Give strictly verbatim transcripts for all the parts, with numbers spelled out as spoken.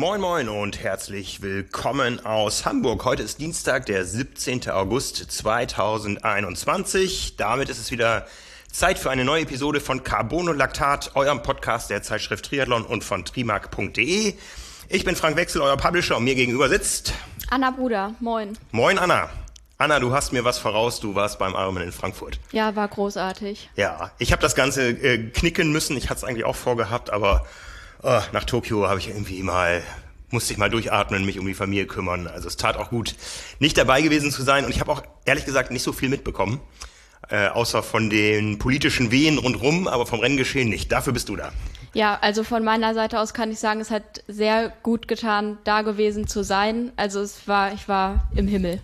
Moin Moin und herzlich willkommen aus Hamburg. Heute ist Dienstag, der siebzehnten August zweitausendeinundzwanzig. Damit ist es wieder Zeit für eine neue Episode von Carbon und Laktat, eurem Podcast der Zeitschrift Triathlon und von trimark punkt de. Ich bin Frank Wechsel, euer Publisher, und mir gegenüber sitzt Anna Bruder, moin. Moin Anna. Anna, du hast mir was voraus, du warst beim Ironman in Frankfurt. Ja, war großartig. Ja, ich habe das Ganze äh, knicken müssen, ich hatte es eigentlich auch vorgehabt, aber oh, nach Tokio habe ich irgendwie mal, musste ich mal durchatmen, mich um die Familie kümmern. Also es tat auch gut, nicht dabei gewesen zu sein, und ich habe auch ehrlich gesagt nicht so viel mitbekommen, äh, außer von den politischen Wehen rundherum, aber vom Renngeschehen nicht. Dafür bist du da. Ja, also von meiner Seite aus kann ich sagen, es hat sehr gut getan, da gewesen zu sein. Also es war, ich war im Himmel.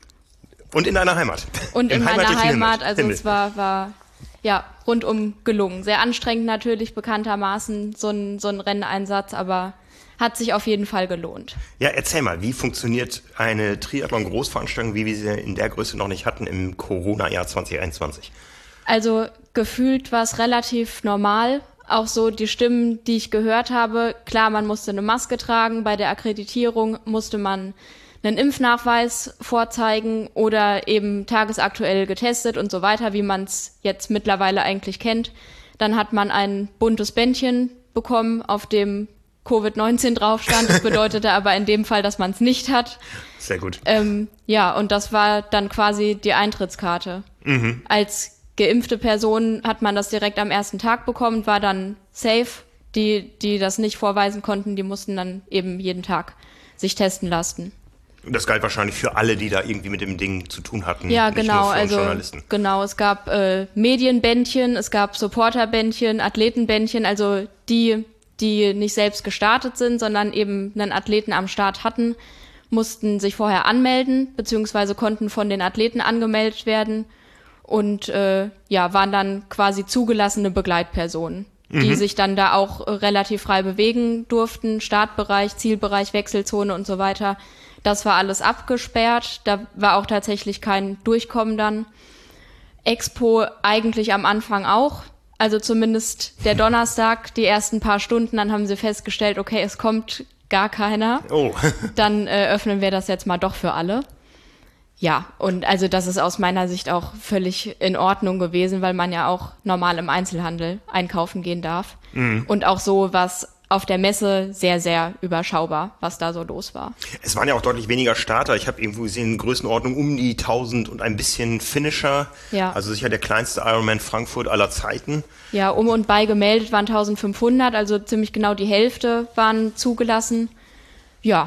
Und in deiner Heimat. Und Im in meiner Heimat, Himmel. also Himmel. es war, war ja rundum gelungen. Sehr anstrengend natürlich, bekanntermaßen, so ein, so ein Renneinsatz, aber hat sich auf jeden Fall gelohnt. Ja, erzähl mal, wie funktioniert eine Triathlon-Großveranstaltung, wie wir sie in der Größe noch nicht hatten im Corona-Jahr zwanzig einundzwanzig? Also gefühlt war es relativ normal. Auch so die Stimmen, die ich gehört habe, klar, man musste eine Maske tragen, bei der Akkreditierung musste man einen Impfnachweis vorzeigen oder eben tagesaktuell getestet und so weiter, wie man es jetzt mittlerweile eigentlich kennt. Dann hat man ein buntes Bändchen bekommen, auf dem Covid neunzehn drauf stand. Das bedeutete aber in dem Fall, dass man es nicht hat. Sehr gut. Ähm, ja, und das war dann quasi die Eintrittskarte. Mhm. Als geimpfte Person hat man das direkt am ersten Tag bekommen, war dann safe. Die, die das nicht vorweisen konnten, die mussten dann eben jeden Tag sich testen lassen. Das galt wahrscheinlich für alle, die da irgendwie mit dem Ding zu tun hatten. Ja, nicht genau. Nur für uns Also Journalisten. genau, es gab äh, Medienbändchen, es gab Supporterbändchen, Athletenbändchen, also die, die nicht selbst gestartet sind, sondern eben einen Athleten am Start hatten, mussten sich vorher anmelden, beziehungsweise konnten von den Athleten angemeldet werden und äh, ja, waren dann quasi zugelassene Begleitpersonen, die mhm. sich dann da auch äh, relativ frei bewegen durften, Startbereich, Zielbereich, Wechselzone und so weiter. Das war alles abgesperrt, da war auch tatsächlich kein Durchkommen dann. Expo eigentlich am Anfang auch, also zumindest der Donnerstag, die ersten paar Stunden, dann haben sie festgestellt, okay, es kommt gar keiner. Oh. Dann äh, öffnen wir das jetzt mal doch für alle. Ja, und also das ist aus meiner Sicht auch völlig in Ordnung gewesen, weil man ja auch normal im Einzelhandel einkaufen gehen darf. Mhm. Und auch so was auf der Messe sehr, sehr überschaubar, was da so los war. Es waren ja auch deutlich weniger Starter. Ich habe irgendwo gesehen, Größenordnung um die tausend und ein bisschen Finisher. Ja. Also sicher der kleinste Ironman Frankfurt aller Zeiten. Ja, um und bei gemeldet waren eintausendfünfhundert, also ziemlich genau die Hälfte waren zugelassen. Ja,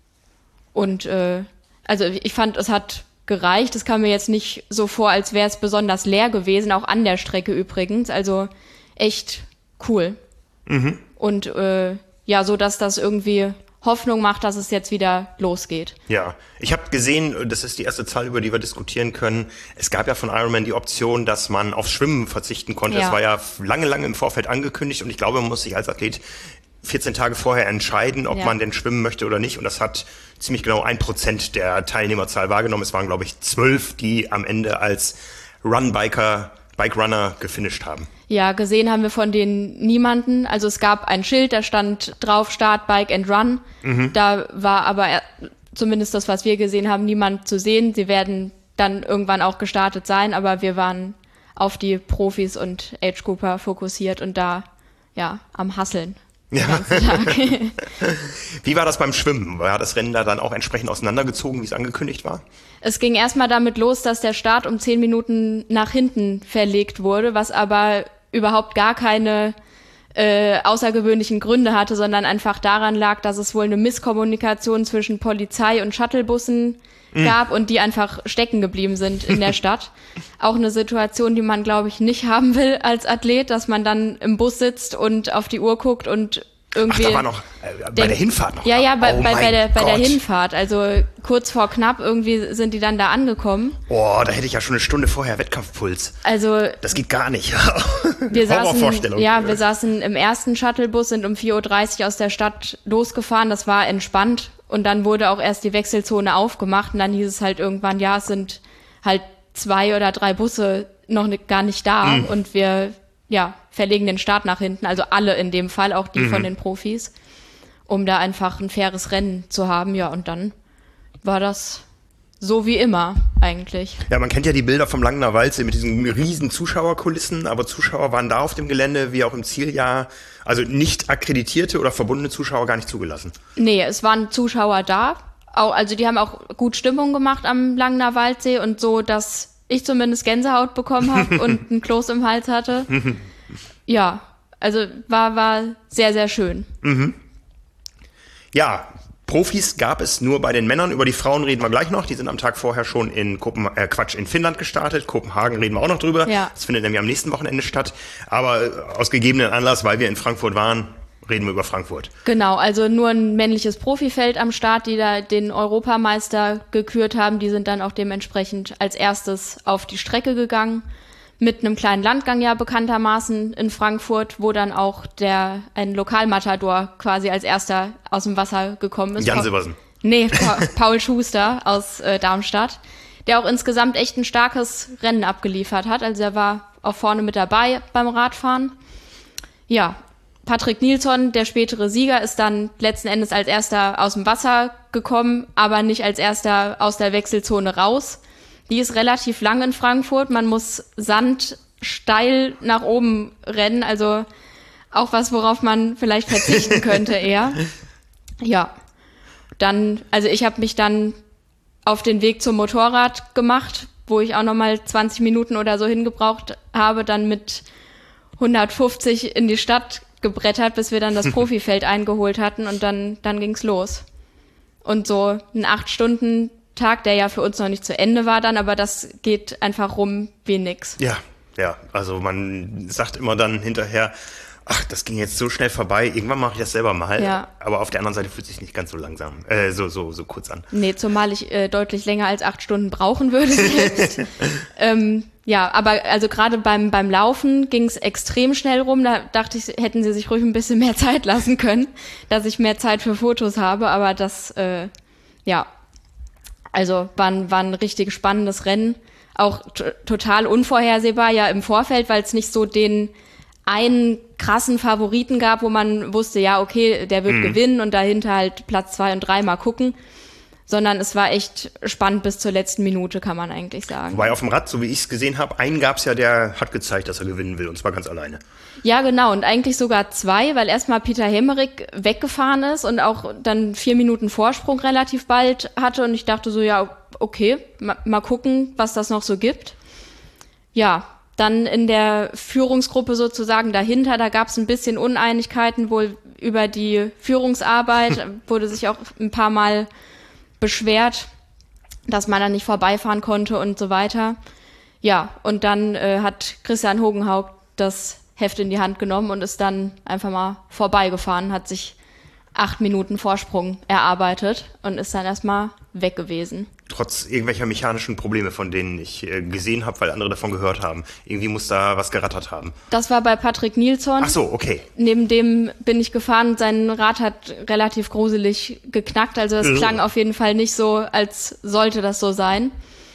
und äh, also ich fand, es hat gereicht. Es kam mir jetzt nicht so vor, als wäre es besonders leer gewesen, auch an der Strecke übrigens. Also echt cool. Mhm. Und äh, ja, so dass das irgendwie Hoffnung macht, dass es jetzt wieder losgeht. Ja, ich habe gesehen, das ist die erste Zahl, über die wir diskutieren können. Es gab ja von Ironman die Option, dass man aufs Schwimmen verzichten konnte. Ja. Das war ja lange, lange im Vorfeld angekündigt, und ich glaube, man muss sich als Athlet vierzehn Tage vorher entscheiden, ob ja. man denn schwimmen möchte oder nicht. Und das hat ziemlich genau ein Prozent der Teilnehmerzahl wahrgenommen. Es waren, glaube ich, zwölf, die am Ende als Run-Biker, Bike-Runner gefinisht haben. Ja, gesehen haben wir von denen niemanden. Also es gab ein Schild, da stand drauf Start, Bike and Run. Mhm. Da war aber zumindest das, was wir gesehen haben, niemand zu sehen. Sie werden dann irgendwann auch gestartet sein, aber wir waren auf die Profis und Age-Grouper fokussiert und da ja am Hasseln. Ja. Wie war das beim Schwimmen? War das Rennen da dann auch entsprechend auseinandergezogen, wie es angekündigt war? Es ging erstmal damit los, dass der Start um zehn Minuten nach hinten verlegt wurde, was aber überhaupt gar keine äh, außergewöhnlichen Gründe hatte, sondern einfach daran lag, dass es wohl eine Misskommunikation zwischen Polizei und Shuttlebussen mm. gab und die einfach stecken geblieben sind in der Stadt. Auch eine Situation, die man, glaube ich, nicht haben will als Athlet, dass man dann im Bus sitzt und auf die Uhr guckt und irgendwie... Ach, da war noch, äh, bei den, der Hinfahrt noch. Ja, ja, bei, oh bei, bei, der, bei der Gott. Hinfahrt. Also kurz vor knapp irgendwie sind die dann da angekommen. Boah, da hätte ich ja schon eine Stunde vorher Wettkampfpuls. Also... Das geht gar nicht. Wir saßen, ja, wir saßen im ersten Shuttlebus, sind um vier Uhr dreißig aus der Stadt losgefahren. Das war entspannt. Und dann wurde auch erst die Wechselzone aufgemacht. Und dann hieß es halt irgendwann, ja, es sind halt zwei oder drei Busse noch ne, gar nicht da. Mhm. Und wir, ja, verlegen den Start nach hinten. Also alle in dem Fall, auch die mhm. von den Profis. um da einfach ein faires Rennen zu haben. Ja, und dann war das so wie immer eigentlich. Ja, man kennt ja die Bilder vom Langener Waldsee mit diesen riesen Zuschauerkulissen, aber Zuschauer waren da auf dem Gelände wie auch im Zieljahr, also nicht akkreditierte oder verbundene Zuschauer gar nicht zugelassen. Nee, es waren Zuschauer da, auch, also die haben auch gut Stimmung gemacht am Langener Waldsee und so, dass ich zumindest Gänsehaut bekommen habe und ein Kloß im Hals hatte. Ja, also war, war sehr, sehr schön. Mhm. Ja, Profis gab es nur bei den Männern. Über die Frauen reden wir gleich noch. Die sind am Tag vorher schon in Kopen äh, Quatsch, in Finnland gestartet. Kopenhagen reden wir auch noch drüber. Ja. Das findet nämlich am nächsten Wochenende statt. Aber äh, aus gegebenen Anlass, weil wir in Frankfurt waren, reden wir über Frankfurt. Genau, also nur ein männliches Profifeld am Start, die da den Europameister gekürt haben. Die sind dann auch dementsprechend als erstes auf die Strecke gegangen. Mit einem kleinen Landgang ja bekanntermaßen in Frankfurt, wo dann auch der ein Lokalmatador quasi als erster aus dem Wasser gekommen ist. Jan Sibbersen. Nee, pa- Paul Schuster aus äh, Darmstadt, der auch insgesamt echt ein starkes Rennen abgeliefert hat. Also er war auch vorne mit dabei beim Radfahren. Ja, Patrick Nilsson, der spätere Sieger, ist dann letzten Endes als erster aus dem Wasser gekommen, aber nicht als erster aus der Wechselzone raus. Die ist relativ lang in Frankfurt. Man muss Sand steil nach oben rennen. Also auch was, worauf man vielleicht verzichten könnte eher. Ja, dann, also ich habe mich dann auf den Weg zum Motorrad gemacht, wo ich auch nochmal zwanzig Minuten oder so hingebraucht habe, dann mit hundertfünfzig in die Stadt gebrettert, bis wir dann das Profifeld eingeholt hatten und dann, dann ging's los. Und so ein acht Stunden Tag, der ja für uns noch nicht zu Ende war dann, aber das geht einfach rum wie nix. Ja, ja, also man sagt immer dann hinterher, ach, das ging jetzt so schnell vorbei, irgendwann mache ich das selber mal. Ja. Aber auf der anderen Seite fühlt es sich nicht ganz so langsam, äh, so, so, so kurz an. Nee, zumal ich äh, deutlich länger als acht Stunden brauchen würde selbst. ähm, ja, aber also gerade beim, beim Laufen ging es extrem schnell rum. Da dachte ich, hätten sie sich ruhig ein bisschen mehr Zeit lassen können, dass ich mehr Zeit für Fotos habe, aber das, äh, ja, also war ein, war ein richtig spannendes Rennen. Auch t- total unvorhersehbar ja im Vorfeld, weil es nicht so den einen krassen Favoriten gab, wo man wusste, ja, okay, der wird mhm. gewinnen und dahinter halt Platz zwei und drei mal gucken. Sondern es war echt spannend bis zur letzten Minute, kann man eigentlich sagen. Wobei auf dem Rad, so wie ich es gesehen habe, einen gab es ja, der hat gezeigt, dass er gewinnen will, und zwar ganz alleine. Ja, genau, und eigentlich sogar zwei, weil erstmal Peter Hemmerich weggefahren ist und auch dann vier Minuten Vorsprung relativ bald hatte. Und ich dachte so, ja, okay, ma- mal gucken, was das noch so gibt. Ja, dann in der Führungsgruppe sozusagen dahinter, da gab es ein bisschen Uneinigkeiten wohl über die Führungsarbeit, wurde sich auch ein paar Mal beschwert, dass man da nicht vorbeifahren konnte und so weiter. Ja, und dann äh, hat Christian Hogenhaug das Heft in die Hand genommen und ist dann einfach mal vorbeigefahren, hat sich acht Minuten Vorsprung erarbeitet und ist dann erstmal weg gewesen. Trotz irgendwelcher mechanischen Probleme, von denen ich äh, gesehen habe, weil andere davon gehört haben. Irgendwie muss da was gerattert haben. Das war bei Patrick Nilsson. Ach so, okay. Neben dem bin ich gefahren. Sein Rad hat relativ gruselig geknackt. Also es Mhm. klang auf jeden Fall nicht so, als sollte das so sein.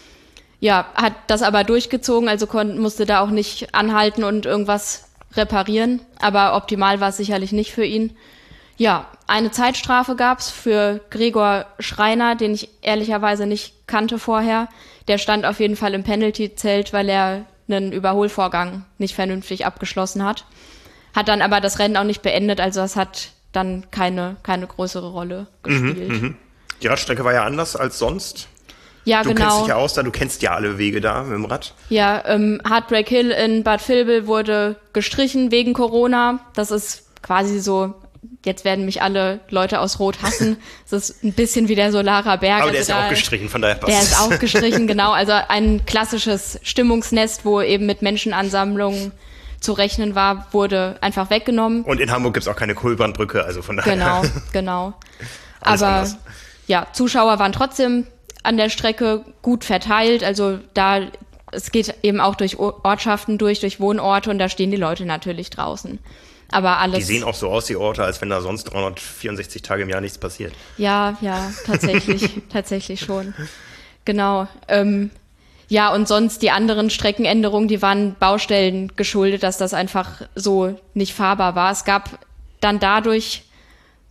Ja, hat das aber durchgezogen, also kon- musste da auch nicht anhalten und irgendwas reparieren. Aber optimal war es sicherlich nicht für ihn. Ja, eine Zeitstrafe gab's für Gregor Schreiner, den ich ehrlicherweise nicht kannte vorher. Der stand auf jeden Fall im Penalty-Zelt, weil er einen Überholvorgang nicht vernünftig abgeschlossen hat. Hat dann aber das Rennen auch nicht beendet, also das hat dann keine, keine größere Rolle gespielt. Mhm, mhm. Die Radstrecke war ja anders als sonst. Ja, Du genau. kennst dich ja aus da, du kennst ja alle Wege da mit dem Rad. Ja, ähm, Heartbreak Hill in Bad Vilbel wurde gestrichen wegen Corona. Das ist quasi so, jetzt werden mich alle Leute aus Rot hassen. Das ist ein bisschen wie der Solarer Berg. Aber der also ist ja da- auch gestrichen, von daher passt Der ist auch gestrichen, genau. Also ein klassisches Stimmungsnest, wo eben mit Menschenansammlungen zu rechnen war, wurde einfach weggenommen. Und in Hamburg gibt's auch keine Kohlbrandbrücke, also von daher. Genau, genau. Alles Aber anders. ja, Zuschauer waren trotzdem an der Strecke gut verteilt. Also da, es geht eben auch durch Ortschaften durch, durch Wohnorte und da stehen die Leute natürlich draußen. Aber alles. Die sehen auch so aus, die Orte, als wenn da sonst dreihundertvierundsechzig Tage im Jahr nichts passiert. Ja, ja, tatsächlich, tatsächlich schon. Genau. Ähm, ja, und sonst die anderen Streckenänderungen, die waren Baustellen geschuldet, dass das einfach so nicht fahrbar war. Es gab dann dadurch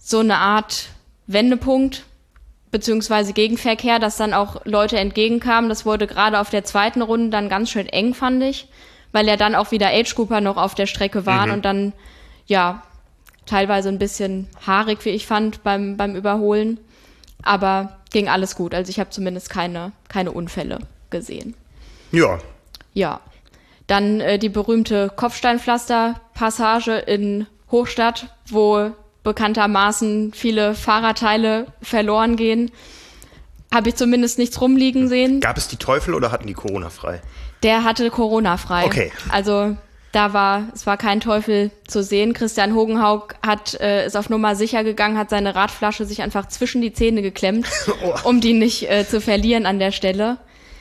so eine Art Wendepunkt beziehungsweise Gegenverkehr, dass dann auch Leute entgegenkamen. Das wurde gerade auf der zweiten Runde dann ganz schön eng, fand ich, weil ja dann auch wieder Age-Grouper noch auf der Strecke waren mhm. und dann, ja, teilweise ein bisschen haarig, wie ich fand, beim, beim Überholen. Aber ging alles gut. Also ich habe zumindest keine, keine Unfälle gesehen. Ja. Ja. Dann äh, die berühmte Kopfsteinpflaster-Passage in Hochstadt, wo bekanntermaßen viele Fahrradteile verloren gehen. Habe ich zumindest nichts rumliegen sehen. Gab es die Teufel oder hatten die Corona frei? Der hatte Corona frei. Okay. Also da war, es war kein Teufel zu sehen. Christian Hogenhaug hat, äh, ist auf Nummer sicher gegangen, hat seine Radflasche sich einfach zwischen die Zähne geklemmt, oh. um die nicht äh, zu verlieren an der Stelle.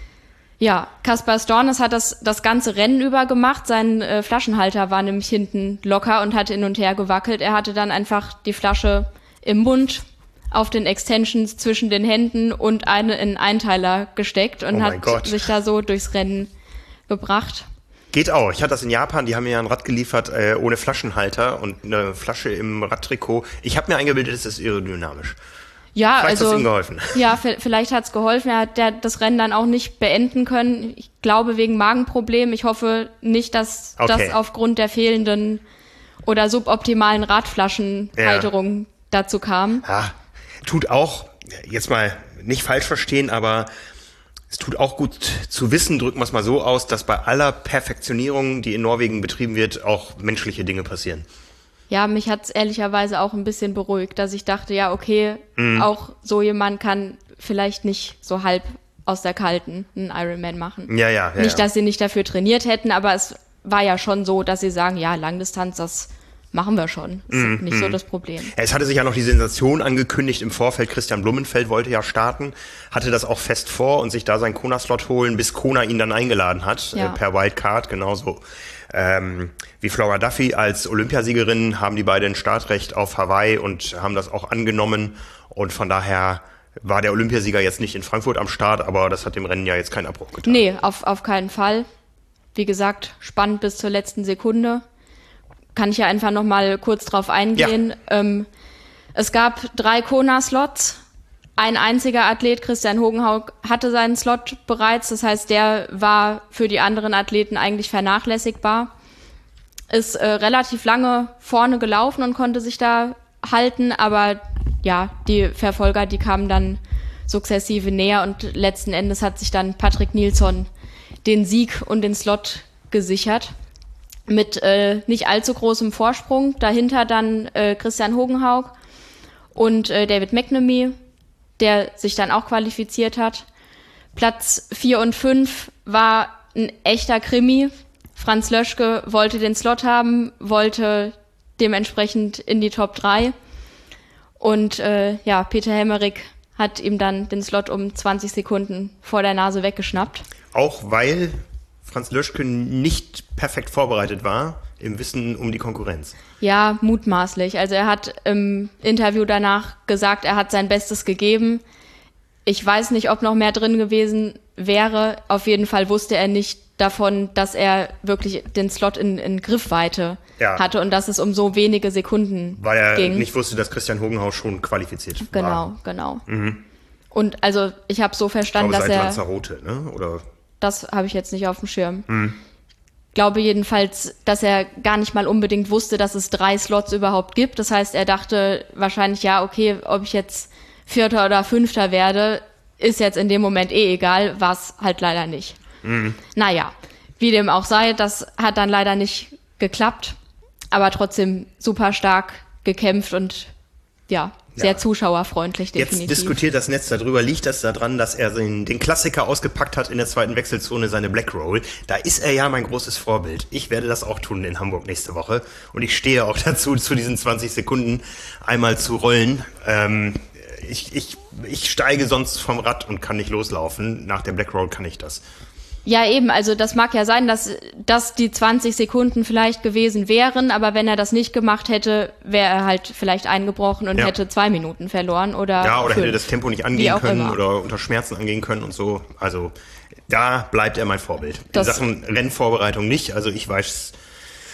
Ja, Kaspar Stornes hat das das ganze Rennen über gemacht. Sein äh, Flaschenhalter war nämlich hinten locker und hat hin und her gewackelt. Er hatte dann einfach die Flasche im Mund, auf den Extensions zwischen den Händen und eine in einen Einteiler gesteckt und oh hat Gott. sich da so durchs Rennen gebracht. Geht auch. Ich hatte das in Japan, die haben mir ja ein Rad geliefert äh, ohne Flaschenhalter und eine Flasche im Radtrikot. Ich habe mir eingebildet, es ist aerodynamisch. Ja, vielleicht also, hat's ihm geholfen. Ja, vielleicht hat's geholfen. Er hat der, das Rennen dann auch nicht beenden können. Ich glaube wegen Magenproblemen. Ich hoffe nicht, dass okay. das aufgrund der fehlenden oder suboptimalen Radflaschenhalterung ja. dazu kam. Ja, tut auch, jetzt mal nicht falsch verstehen, aber es tut auch gut zu wissen, drücken wir es mal so aus, dass bei aller Perfektionierung, die in Norwegen betrieben wird, auch menschliche Dinge passieren. Ja, mich hat's ehrlicherweise auch ein bisschen beruhigt, dass ich dachte, ja, okay, mhm. auch so jemand kann vielleicht nicht so halb aus der Kalten einen Ironman machen. Ja, ja, ja. Nicht, ja. dass sie nicht dafür trainiert hätten, aber es war ja schon so, dass sie sagen, ja, Langdistanz, das machen wir schon. Ist mm, nicht mm. so das Problem. Es hatte sich ja noch die Sensation angekündigt im Vorfeld. Christian Blumenfeld wollte ja starten, hatte das auch fest vor und sich da seinen Kona-Slot holen, bis Kona ihn dann eingeladen hat, ja. äh, per Wildcard, genauso ähm, wie Flora Duffy als Olympiasiegerin haben die beiden Startrecht auf Hawaii und haben das auch angenommen. Und von daher war der Olympiasieger jetzt nicht in Frankfurt am Start, aber das hat dem Rennen ja jetzt keinen Abbruch getan. Nee, auf, auf keinen Fall. Wie gesagt, spannend bis zur letzten Sekunde. Kann ich ja einfach noch mal kurz drauf eingehen. Ja. Ähm, es gab drei Kona-Slots. Ein einziger Athlet, Christian Hogenhaug, hatte seinen Slot bereits. Das heißt, der war für die anderen Athleten eigentlich vernachlässigbar. Ist äh, relativ lange vorne gelaufen und konnte sich da halten. Aber ja, die Verfolger, die kamen dann sukzessive näher. Und letzten Endes hat sich dann Patrick Nilsson den Sieg und den Slot gesichert. Mit äh, nicht allzu großem Vorsprung. Dahinter dann äh, Christian Hogenhaug und äh, David McNamee, der sich dann auch qualifiziert hat. Platz vier und fünf war ein echter Krimi. Franz Löschke wollte den Slot haben, wollte dementsprechend in die Top drei. Und äh, ja, Peter Hemmerich hat ihm dann den Slot um zwanzig Sekunden vor der Nase weggeschnappt. Auch weil Franz Löschke nicht perfekt vorbereitet war im Wissen um die Konkurrenz. Ja, mutmaßlich. Also er hat im Interview danach gesagt, er hat sein Bestes gegeben. Ich weiß nicht, ob noch mehr drin gewesen wäre. Auf jeden Fall wusste er nicht davon, dass er wirklich den Slot in, in Griffweite ja. hatte und dass es um so wenige Sekunden Weil er ging. nicht wusste, dass Christian Hogenhaus schon qualifiziert genau, war. Genau, genau. Mhm. Und also ich habe so verstanden, ich glaube, dass er... Lanzarote, ne? Oder? Das habe ich jetzt nicht auf dem Schirm. Mhm. Ich glaube jedenfalls, dass er gar nicht mal unbedingt wusste, dass es drei Slots überhaupt gibt. Das heißt, er dachte wahrscheinlich, ja, okay, ob ich jetzt Vierter oder Fünfter werde, ist jetzt in dem Moment eh egal, war es halt leider nicht. Mhm. Naja, wie dem auch sei, das hat dann leider nicht geklappt, aber trotzdem super stark gekämpft und ja, sehr ja. zuschauerfreundlich definitiv. Jetzt diskutiert das Netz darüber, liegt das daran, dass er den, den Klassiker ausgepackt hat in der zweiten Wechselzone, seine Black Roll. Da ist er ja mein großes Vorbild. Ich werde das auch tun in Hamburg nächste Woche und ich stehe auch dazu, zu diesen zwanzig Sekunden einmal zu rollen. Ähm, ich, ich, ich steige sonst vom Rad und kann nicht loslaufen. Nach der Black Roll kann ich das. Ja, eben, also das mag ja sein, dass, dass die zwanzig Sekunden vielleicht gewesen wären, aber wenn er das nicht gemacht hätte, wäre er halt vielleicht eingebrochen und ja. hätte zwei Minuten verloren oder Ja, oder fünf. hätte das Tempo nicht angehen können immer. Oder unter Schmerzen angehen können und so. Also da bleibt er mein Vorbild. Das In Sachen Rennvorbereitung nicht, also ich weiß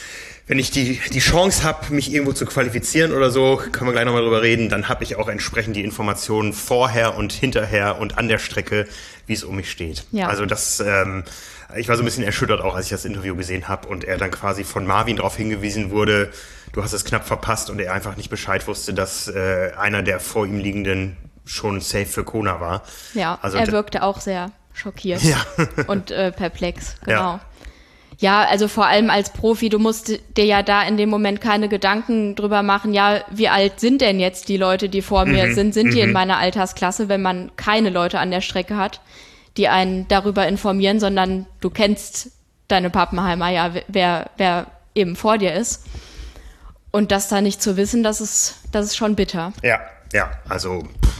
wenn ich die, die Chance habe, mich irgendwo zu qualifizieren oder so, können wir gleich nochmal drüber reden, dann habe ich auch entsprechend die Informationen vorher und hinterher und an der Strecke, wie es um mich steht. Ja. Also das, ähm, ich war so ein bisschen erschüttert auch, als ich das Interview gesehen habe und er dann quasi von Marvin darauf hingewiesen wurde, du hast es knapp verpasst und er einfach nicht Bescheid wusste, dass äh, einer der vor ihm liegenden schon safe für Kona war. Ja, also er wirkte auch sehr schockiert ja. und äh, perplex, genau. Ja. Ja, also vor allem als Profi, du musst dir ja da in dem Moment keine Gedanken drüber machen, ja, wie alt sind denn jetzt die Leute, die vor mir Mhm, sind, sind die mhm. in meiner Altersklasse, wenn man keine Leute an der Strecke hat, die einen darüber informieren, sondern du kennst deine Pappenheimer, ja, wer, wer eben vor dir ist. Und das da nicht zu wissen, das ist, das ist schon bitter. Ja, ja, also pff,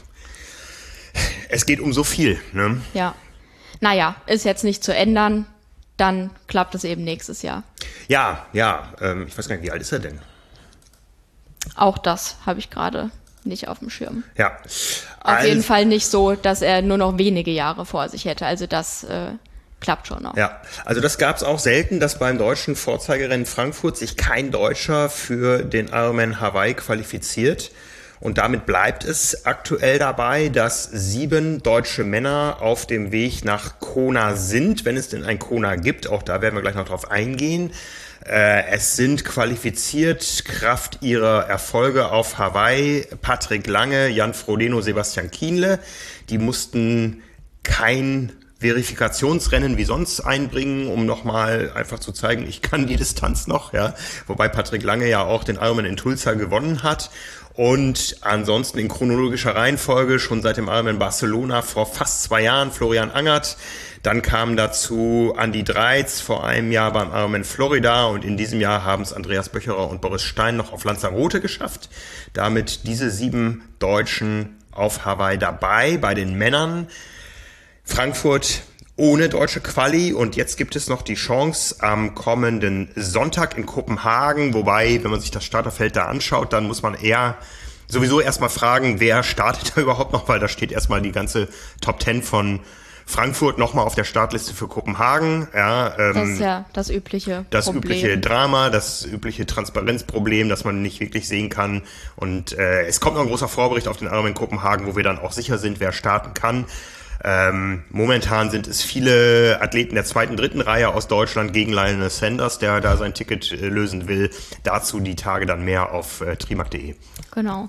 es geht um so viel, ne? Ja. Naja, ist jetzt nicht zu ändern. Dann klappt es eben nächstes Jahr. Ja, ja, ähm, ich weiß gar nicht, wie alt ist er denn? Auch das habe ich gerade nicht auf dem Schirm. Ja. Auf Also, jeden Fall nicht so, dass er nur noch wenige Jahre vor sich hätte. Also das äh, klappt schon noch. Ja, also das gab es auch selten, dass beim deutschen Vorzeigerennen Frankfurt sich kein Deutscher für den Ironman Hawaii qualifiziert. Und damit bleibt es aktuell dabei, dass sieben deutsche Männer auf dem Weg nach Kona sind, wenn es denn ein Kona gibt. Auch da werden wir gleich noch drauf eingehen. Äh, es sind qualifiziert Kraft ihrer Erfolge auf Hawaii Patrick Lange, Jan Frodeno, Sebastian Kienle. Die mussten kein Verifikationsrennen wie sonst einbringen, um nochmal einfach zu zeigen, ich kann die Distanz noch, ja. Wobei Patrick Lange ja auch den Ironman in Tulsa gewonnen hat. Und ansonsten in chronologischer Reihenfolge schon seit dem Ironman Barcelona vor fast zwei Jahren Florian Angert. Dann kam dazu Andi Dreiz vor einem Jahr beim Ironman Florida und in diesem Jahr haben es Andreas Böcherer und Boris Stein noch auf Lanzarote geschafft. Damit diese sieben Deutschen auf Hawaii dabei bei den Männern. Frankfurt ohne deutsche Quali und jetzt gibt es noch die Chance am kommenden Sonntag in Kopenhagen, wobei, wenn man sich das Starterfeld da anschaut, dann muss man eher sowieso erstmal fragen, wer startet da überhaupt noch, weil da steht erstmal die ganze Top Ten von Frankfurt nochmal auf der Startliste für Kopenhagen. Ja, ähm, Das ist ja das übliche das Problem. übliche Drama, das übliche Transparenzproblem, das man nicht wirklich sehen kann. Und äh, es kommt noch ein großer Vorbericht auf den Ironman Kopenhagen, wo wir dann auch sicher sind, wer starten kann. Ähm, momentan sind es viele Athleten der zweiten, dritten Reihe aus Deutschland gegen Lionel Sanders, der da sein Ticket äh, lösen will. Dazu die Tage dann mehr auf äh, trimark punkt de. Genau.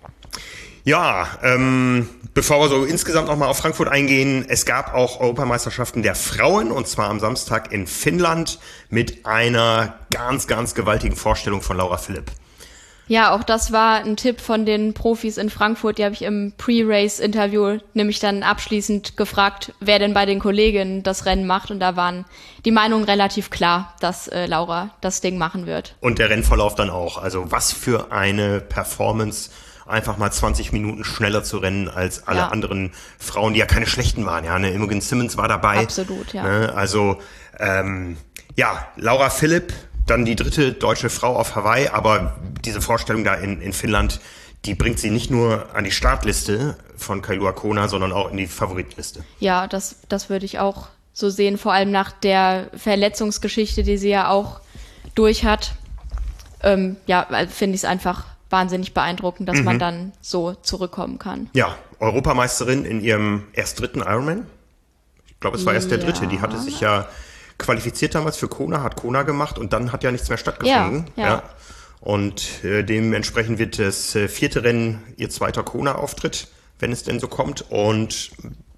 Ja, ähm, bevor wir so insgesamt nochmal auf Frankfurt eingehen, es gab auch Europameisterschaften der Frauen und zwar am Samstag in Finnland mit einer ganz, ganz gewaltigen Vorstellung von Laura Philipp. Ja, auch das war ein Tipp von den Profis in Frankfurt. Die habe ich im Pre-Race-Interview nämlich dann abschließend gefragt, wer denn bei den Kolleginnen das Rennen macht. Und da waren die Meinungen relativ klar, dass äh, Laura das Ding machen wird. Und der Rennverlauf dann auch. Also was für eine Performance, einfach mal zwanzig Minuten schneller zu rennen als alle Ja. anderen Frauen, die ja keine schlechten waren. Ja, ne? Imogen Simmons war dabei. Absolut, ja. Ne? Also ähm, ja, Laura Philipp, dann die dritte deutsche Frau auf Hawaii, aber diese Vorstellung da in, in Finnland, die bringt sie nicht nur an die Startliste von Kailua Kona, sondern auch in die Favoritenliste. Ja, das, das würde ich auch so sehen, vor allem nach der Verletzungsgeschichte, die sie ja auch durch hat. Ähm, ja, finde ich es einfach wahnsinnig beeindruckend, dass Mhm. man dann so zurückkommen kann. Ja, Europameisterin in ihrem erst dritten Ironman. Ich glaube, es war erst der Ja. dritte. Die hatte sich ja qualifiziert damals für Kona, hat Kona gemacht und dann hat ja nichts mehr stattgefunden. Ja, ja. Und äh, dementsprechend wird das äh, vierte Rennen ihr zweiter Kona-Auftritt, wenn es denn so kommt. Und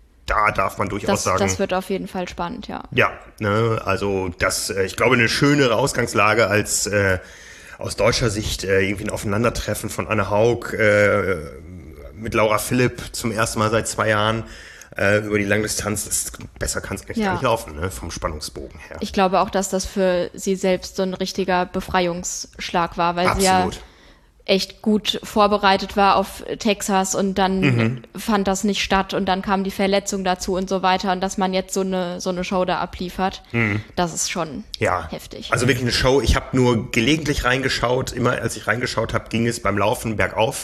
da darf man durchaus Das, sagen, das wird auf jeden Fall spannend, ja. ja, ne, also das, äh, ich glaube, eine schönere Ausgangslage als äh, aus deutscher Sicht äh, irgendwie ein Aufeinandertreffen von Anne Haug äh, mit Laura Philipp zum ersten Mal seit zwei Jahren äh, über die Langdistanz. Das, besser kann es eigentlich Ja. gar nicht laufen, ne, vom Spannungsbogen her. Ich glaube auch, dass das für sie selbst so ein richtiger Befreiungsschlag war, weil sie Absolut. ja echt gut vorbereitet war auf Texas und dann Mhm. fand das nicht statt und dann kam die Verletzung dazu und so weiter und dass man jetzt so eine so eine Show da abliefert, das ist schon Mhm. Ja, heftig. also wirklich eine Show. Ich habe nur gelegentlich reingeschaut. Immer als ich reingeschaut habe, ging es beim Laufen bergauf.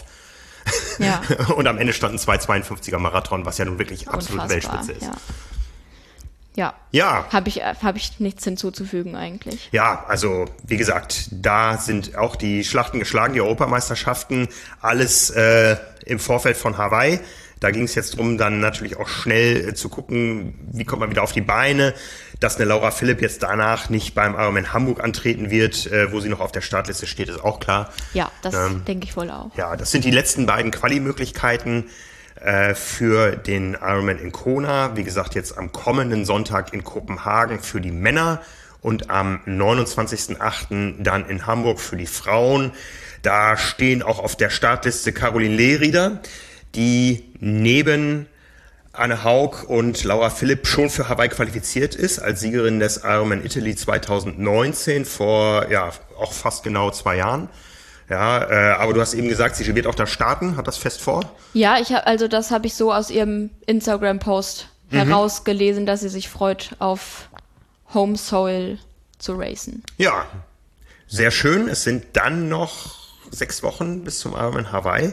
Ja. Und am Ende stand ein zwei zweiundfünfziger Marathon, was ja nun wirklich absolute Unfassbar, Weltspitze ist. Ja. Ja. Ja. Habe ich, hab ich nichts hinzuzufügen eigentlich. Ja, also wie gesagt, da sind auch die Schlachten geschlagen, die Europameisterschaften, alles äh, im Vorfeld von Hawaii. Da ging es jetzt drum, dann natürlich auch schnell äh, zu gucken, wie kommt man wieder auf die Beine, dass eine Laura Philipp jetzt danach nicht beim Ironman Hamburg antreten wird, äh, wo sie noch auf der Startliste steht, ist auch klar. Ja, das ähm, denke ich wohl auch. Ja, das sind die letzten beiden Quali-Möglichkeiten äh, für den Ironman in Kona. Wie gesagt, jetzt am kommenden Sonntag in Kopenhagen für die Männer und am neunundzwanzigsten achten dann in Hamburg für die Frauen. Da stehen auch auf der Startliste Caroline Lehrieder, die neben Anne Haug und Laura Philipp schon für Hawaii qualifiziert ist, als Siegerin des Ironman Italy zwanzig neunzehn, vor ja auch fast genau zwei Jahren. Ja, äh, aber du hast eben gesagt, sie wird auch da starten, hat das fest vor? Ja, ich hab, also das habe ich so aus ihrem Instagram-Post mhm. herausgelesen, dass sie sich freut, auf Home Soil zu racen. Ja, sehr schön. Es sind dann noch sechs Wochen bis zum Ironman Hawaii.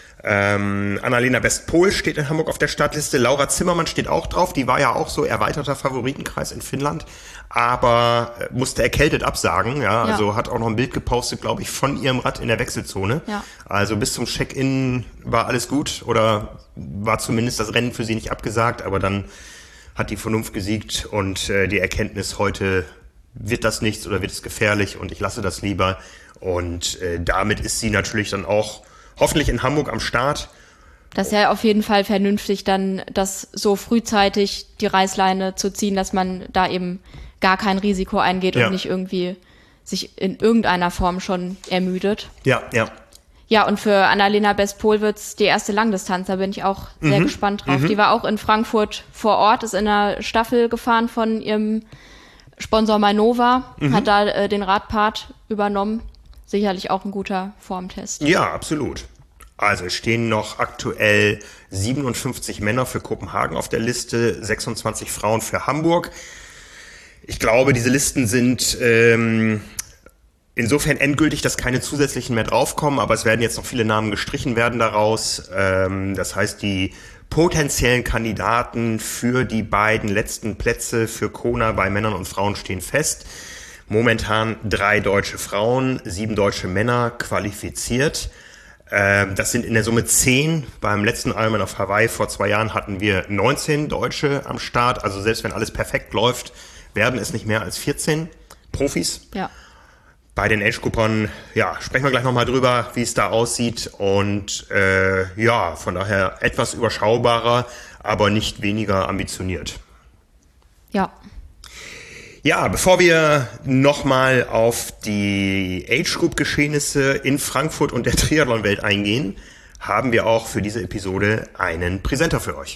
Ähm, Annalena Best-Pohl steht in Hamburg auf der Startliste. Laura Zimmermann steht auch drauf. Die war ja auch so erweiterter Favoritenkreis in Finnland, aber äh, musste erkältet absagen. Ja, ja, also hat auch noch ein Bild gepostet, glaube ich, von ihrem Rad in der Wechselzone. Ja. Also bis zum Check-in war alles gut oder war zumindest das Rennen für sie nicht abgesagt, aber dann hat die Vernunft gesiegt und äh, die Erkenntnis, heute wird das nichts oder wird es gefährlich und ich lasse das lieber. Und äh, damit ist sie natürlich dann auch hoffentlich in Hamburg am Start. Das ist ja auf jeden Fall vernünftig, dann das so frühzeitig die Reißleine zu ziehen, dass man da eben gar kein Risiko eingeht ja. und nicht irgendwie sich in irgendeiner Form schon ermüdet. Ja, ja. Ja, und für Annalena Best-Pohl wird's die erste Langdistanz, da bin ich auch sehr mhm. gespannt drauf. Mhm. Die war auch in Frankfurt vor Ort, ist in einer Staffel gefahren von ihrem Sponsor Mainova, mhm. hat da äh, den Radpart übernommen. Sicherlich auch ein guter Formtest. Ja, absolut. Also es stehen noch aktuell siebenundfünfzig Männer für Kopenhagen auf der Liste, sechsundzwanzig Frauen für Hamburg. Ich glaube, diese Listen sind ähm, insofern endgültig, dass keine zusätzlichen mehr draufkommen, aber es werden jetzt noch viele Namen gestrichen werden daraus. Ähm, das heißt, die potenziellen Kandidaten für die beiden letzten Plätze für Kona bei Männern und Frauen stehen fest. Momentan drei deutsche Frauen, sieben deutsche Männer qualifiziert. Ähm, das sind in der Summe zehn. Beim letzten Ironman auf Hawaii vor zwei Jahren hatten wir neunzehn Deutsche am Start. Also selbst wenn alles perfekt läuft, werden es nicht mehr als vierzehn Profis. Ja. Bei den Age-Gruppern, ja, sprechen wir gleich nochmal drüber, wie es da aussieht. Und äh, ja, von daher etwas überschaubarer, aber nicht weniger ambitioniert. Ja. Ja, bevor wir nochmal auf die Age-Group-Geschehnisse in Frankfurt und der Triathlon-Welt eingehen, haben wir auch für diese Episode einen Präsenter für euch.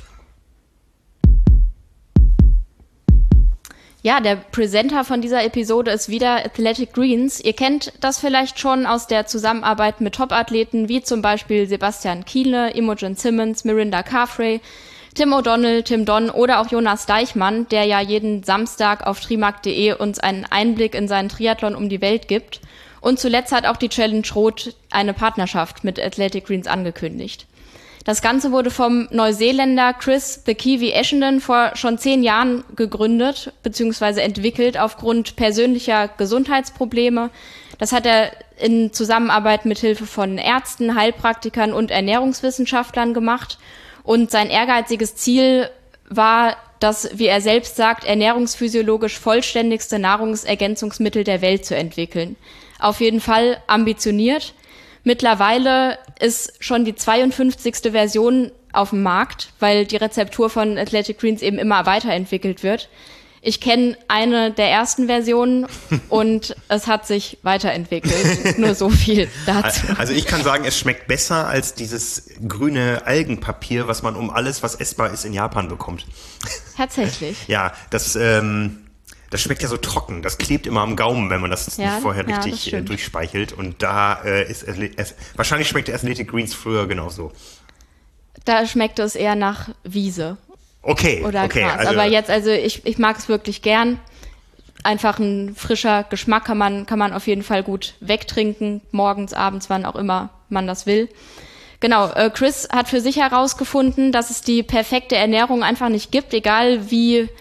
Ja, der Präsenter von dieser Episode ist wieder Athletic Greens. Ihr kennt das vielleicht schon aus der Zusammenarbeit mit Top-Athleten wie zum Beispiel Sebastian Kienle, Imogen Simmons, Mirinda Carfrae, Tim O'Donnell, Tim Don oder auch Jonas Deichmann, der ja jeden Samstag auf trimark punkt de uns einen Einblick in seinen Triathlon um die Welt gibt. Und zuletzt hat auch die Challenge Rot eine Partnerschaft mit Athletic Greens angekündigt. Das Ganze wurde vom Neuseeländer Chris The Kiwi Essendon vor schon zehn Jahren gegründet bzw. entwickelt aufgrund persönlicher Gesundheitsprobleme. Das hat er in Zusammenarbeit mit Hilfe von Ärzten, Heilpraktikern und Ernährungswissenschaftlern gemacht. Und sein ehrgeiziges Ziel war, das, wie er selbst sagt, ernährungsphysiologisch vollständigste Nahrungsergänzungsmittel der Welt zu entwickeln. Auf jeden Fall ambitioniert. Mittlerweile ist schon die zweiundfünfzigste Version auf dem Markt, weil die Rezeptur von Athletic Greens eben immer weiterentwickelt wird. Ich kenne eine der ersten Versionen und es hat sich weiterentwickelt. Nur so viel dazu. Also ich kann sagen, es schmeckt besser als dieses grüne Algenpapier, was man um alles, was essbar ist, in Japan bekommt. Tatsächlich. Ja, das, ähm, das schmeckt ja so trocken. Das klebt immer am Gaumen, wenn man das ja, nicht vorher ja, richtig äh, durchspeichelt. Und da äh, ist es, wahrscheinlich schmeckt Athletic Greens früher genauso. Da schmeckt es eher nach Wiese. Okay, oder okay. Gras. Also, aber jetzt, also ich, ich mag es wirklich gern. Einfach ein frischer Geschmack kann man, kann man auf jeden Fall gut wegtrinken. Morgens, abends, wann auch immer man das will. Genau, äh, Chris hat für sich herausgefunden, dass es die perfekte Ernährung einfach nicht gibt, egal wie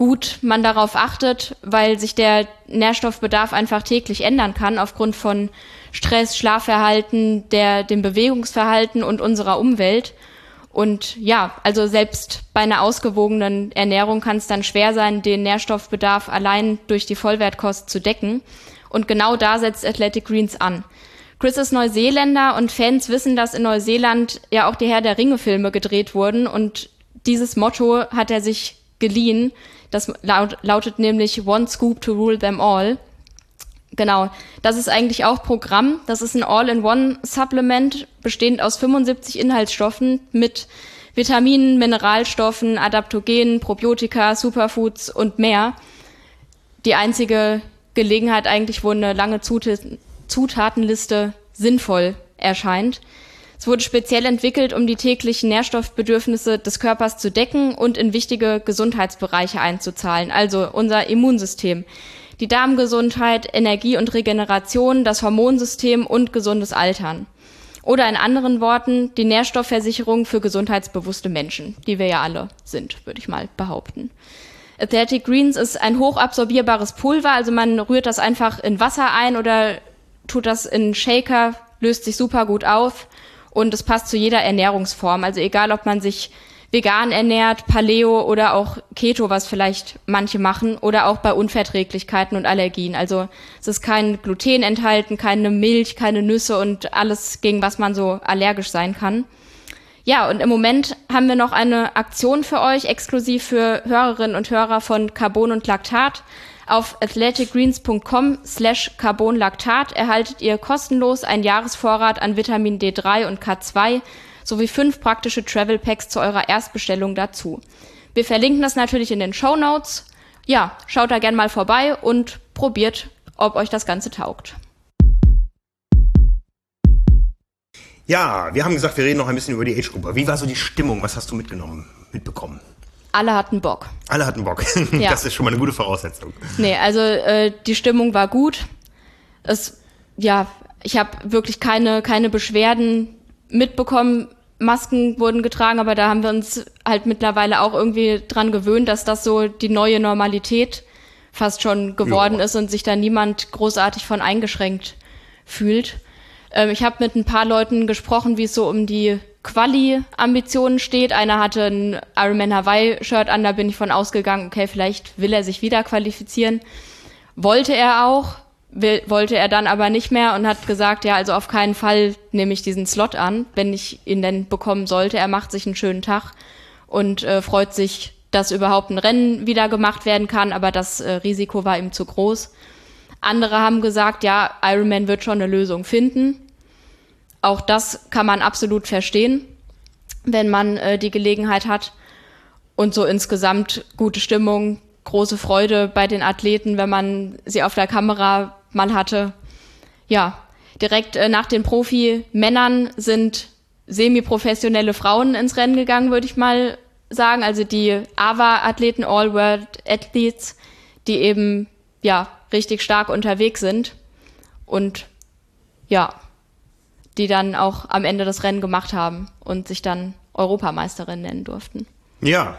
gut man darauf achtet, weil sich der Nährstoffbedarf einfach täglich ändern kann aufgrund von Stress, Schlafverhalten, der, dem Bewegungsverhalten und unserer Umwelt. Und ja, also selbst bei einer ausgewogenen Ernährung kann es dann schwer sein, den Nährstoffbedarf allein durch die Vollwertkost zu decken. Und genau da setzt Athletic Greens an. Chris ist Neuseeländer und Fans wissen, dass in Neuseeland ja auch die Herr der Ringe-Filme gedreht wurden. Und dieses Motto hat er sich geliehen. Das laut, lautet nämlich One Scoop to Rule Them All. Genau, das ist eigentlich auch Programm. Das ist ein All-in-One-Supplement, bestehend aus fünfundsiebzig Inhaltsstoffen mit Vitaminen, Mineralstoffen, Adaptogenen, Probiotika, Superfoods und mehr. Die einzige Gelegenheit eigentlich, wo eine lange Zut- Zutatenliste sinnvoll erscheint. Es wurde speziell entwickelt, um die täglichen Nährstoffbedürfnisse des Körpers zu decken und in wichtige Gesundheitsbereiche einzuzahlen, also unser Immunsystem, die Darmgesundheit, Energie und Regeneration, das Hormonsystem und gesundes Altern. Oder in anderen Worten, die Nährstoffversicherung für gesundheitsbewusste Menschen, die wir ja alle sind, würde ich mal behaupten. Athletic Greens ist ein hochabsorbierbares Pulver, also man rührt das einfach in Wasser ein oder tut das in einen Shaker, löst sich super gut auf und es passt zu jeder Ernährungsform. Also egal, ob man sich vegan ernährt, Paleo oder auch Keto, was vielleicht manche machen, oder auch bei Unverträglichkeiten und Allergien. Also es ist kein Gluten enthalten, keine Milch, keine Nüsse und alles, gegen was man so allergisch sein kann. Ja, und im Moment haben wir noch eine Aktion für euch, exklusiv für Hörerinnen und Hörer von Carbon und Laktat. Auf athleticgreens.com slash carbonlactat erhaltet ihr kostenlos einen Jahresvorrat an Vitamin D drei und K zwei sowie fünf praktische Travel Packs zu eurer Erstbestellung dazu. Wir verlinken das natürlich in den Shownotes. Ja, schaut da gerne mal vorbei und probiert, ob euch das Ganze taugt. Ja, wir haben gesagt, wir reden noch ein bisschen über die Age-Gruppe. Wie war so die Stimmung? Was hast du mitgenommen, mitbekommen? Alle hatten Bock. Alle hatten Bock. Ja. Das ist schon mal eine gute Voraussetzung. Nee, also äh, die Stimmung war gut. Es, ja, ich habe wirklich keine, keine Beschwerden mitbekommen. Masken wurden getragen, aber da haben wir uns halt mittlerweile auch irgendwie dran gewöhnt, dass das so die neue Normalität fast schon geworden ja. ist und sich da niemand großartig von eingeschränkt fühlt. Ähm, ich habe mit ein paar Leuten gesprochen, wie es so um die Quali-Ambitionen steht. Einer hatte ein Ironman Hawaii-Shirt an, da bin ich von ausgegangen, okay, vielleicht will er sich wieder qualifizieren. Wollte er auch, will, wollte er dann aber nicht mehr und hat gesagt, ja, also auf keinen Fall nehme ich diesen Slot an, wenn ich ihn denn bekommen sollte. Er macht sich einen schönen Tag und äh, freut sich, dass überhaupt ein Rennen wieder gemacht werden kann, aber das äh, Risiko war ihm zu groß. Andere haben gesagt, ja, Ironman wird schon eine Lösung finden. Auch das kann man absolut verstehen, wenn man äh, die Gelegenheit hat. Und so insgesamt gute Stimmung, große Freude bei den Athleten, wenn man sie auf der Kamera mal hatte. Ja, direkt äh, nach den Profi-Männern sind semi-professionelle Frauen ins Rennen gegangen, würde ich mal sagen. Also die A W A-Athleten, All-World Athletes, die eben ja richtig stark unterwegs sind und ja, die dann auch am Ende das Rennen gemacht haben und sich dann Europameisterin nennen durften. Ja,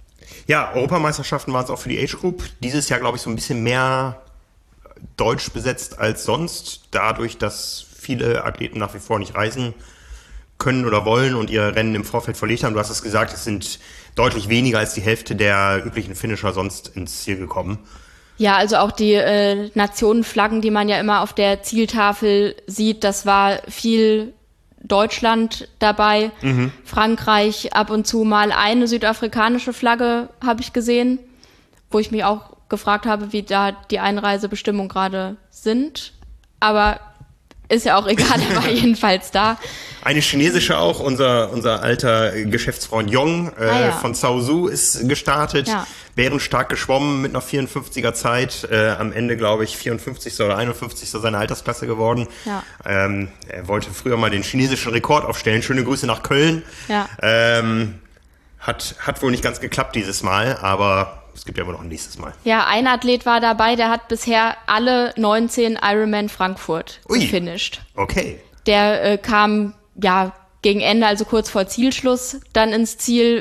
ja, Europameisterschaften waren es auch für die Age Group. Dieses Jahr, glaube ich, so ein bisschen mehr deutsch besetzt als sonst, dadurch, dass viele Athleten nach wie vor nicht reisen können oder wollen und ihre Rennen im Vorfeld verlegt haben. Du hast es gesagt, es sind deutlich weniger als die Hälfte der üblichen Finisher sonst ins Ziel gekommen. Ja, also auch die äh, Nationenflaggen, die man ja immer auf der Zieltafel sieht, das war viel Deutschland dabei, mhm. Frankreich, ab und zu mal eine südafrikanische Flagge habe ich gesehen, wo ich mich auch gefragt habe, wie da die Einreisebestimmungen gerade sind, aber ist ja auch egal, er war jedenfalls da. Eine chinesische auch, unser unser alter Geschäftsfreund Yong äh, ah, ja. von Zhaozhou ist gestartet, ja. bärenstark geschwommen mit einer vierundfünfziger Zeit, äh, am Ende glaube ich vierundfünfzigster oder einundfünfzigster seiner Altersklasse geworden. Ja. Ähm, er wollte früher mal den chinesischen Rekord aufstellen, schöne Grüße nach Köln. Ja. Ähm, hat hat wohl nicht ganz geklappt dieses Mal, aber es gibt ja immer noch ein nächstes Mal. Ja, ein Athlet war dabei, der hat bisher alle neunzehn Ironman Frankfurt Ui. gefinisht. Okay. Der äh, kam ja gegen Ende, also kurz vor Zielschluss, dann ins Ziel,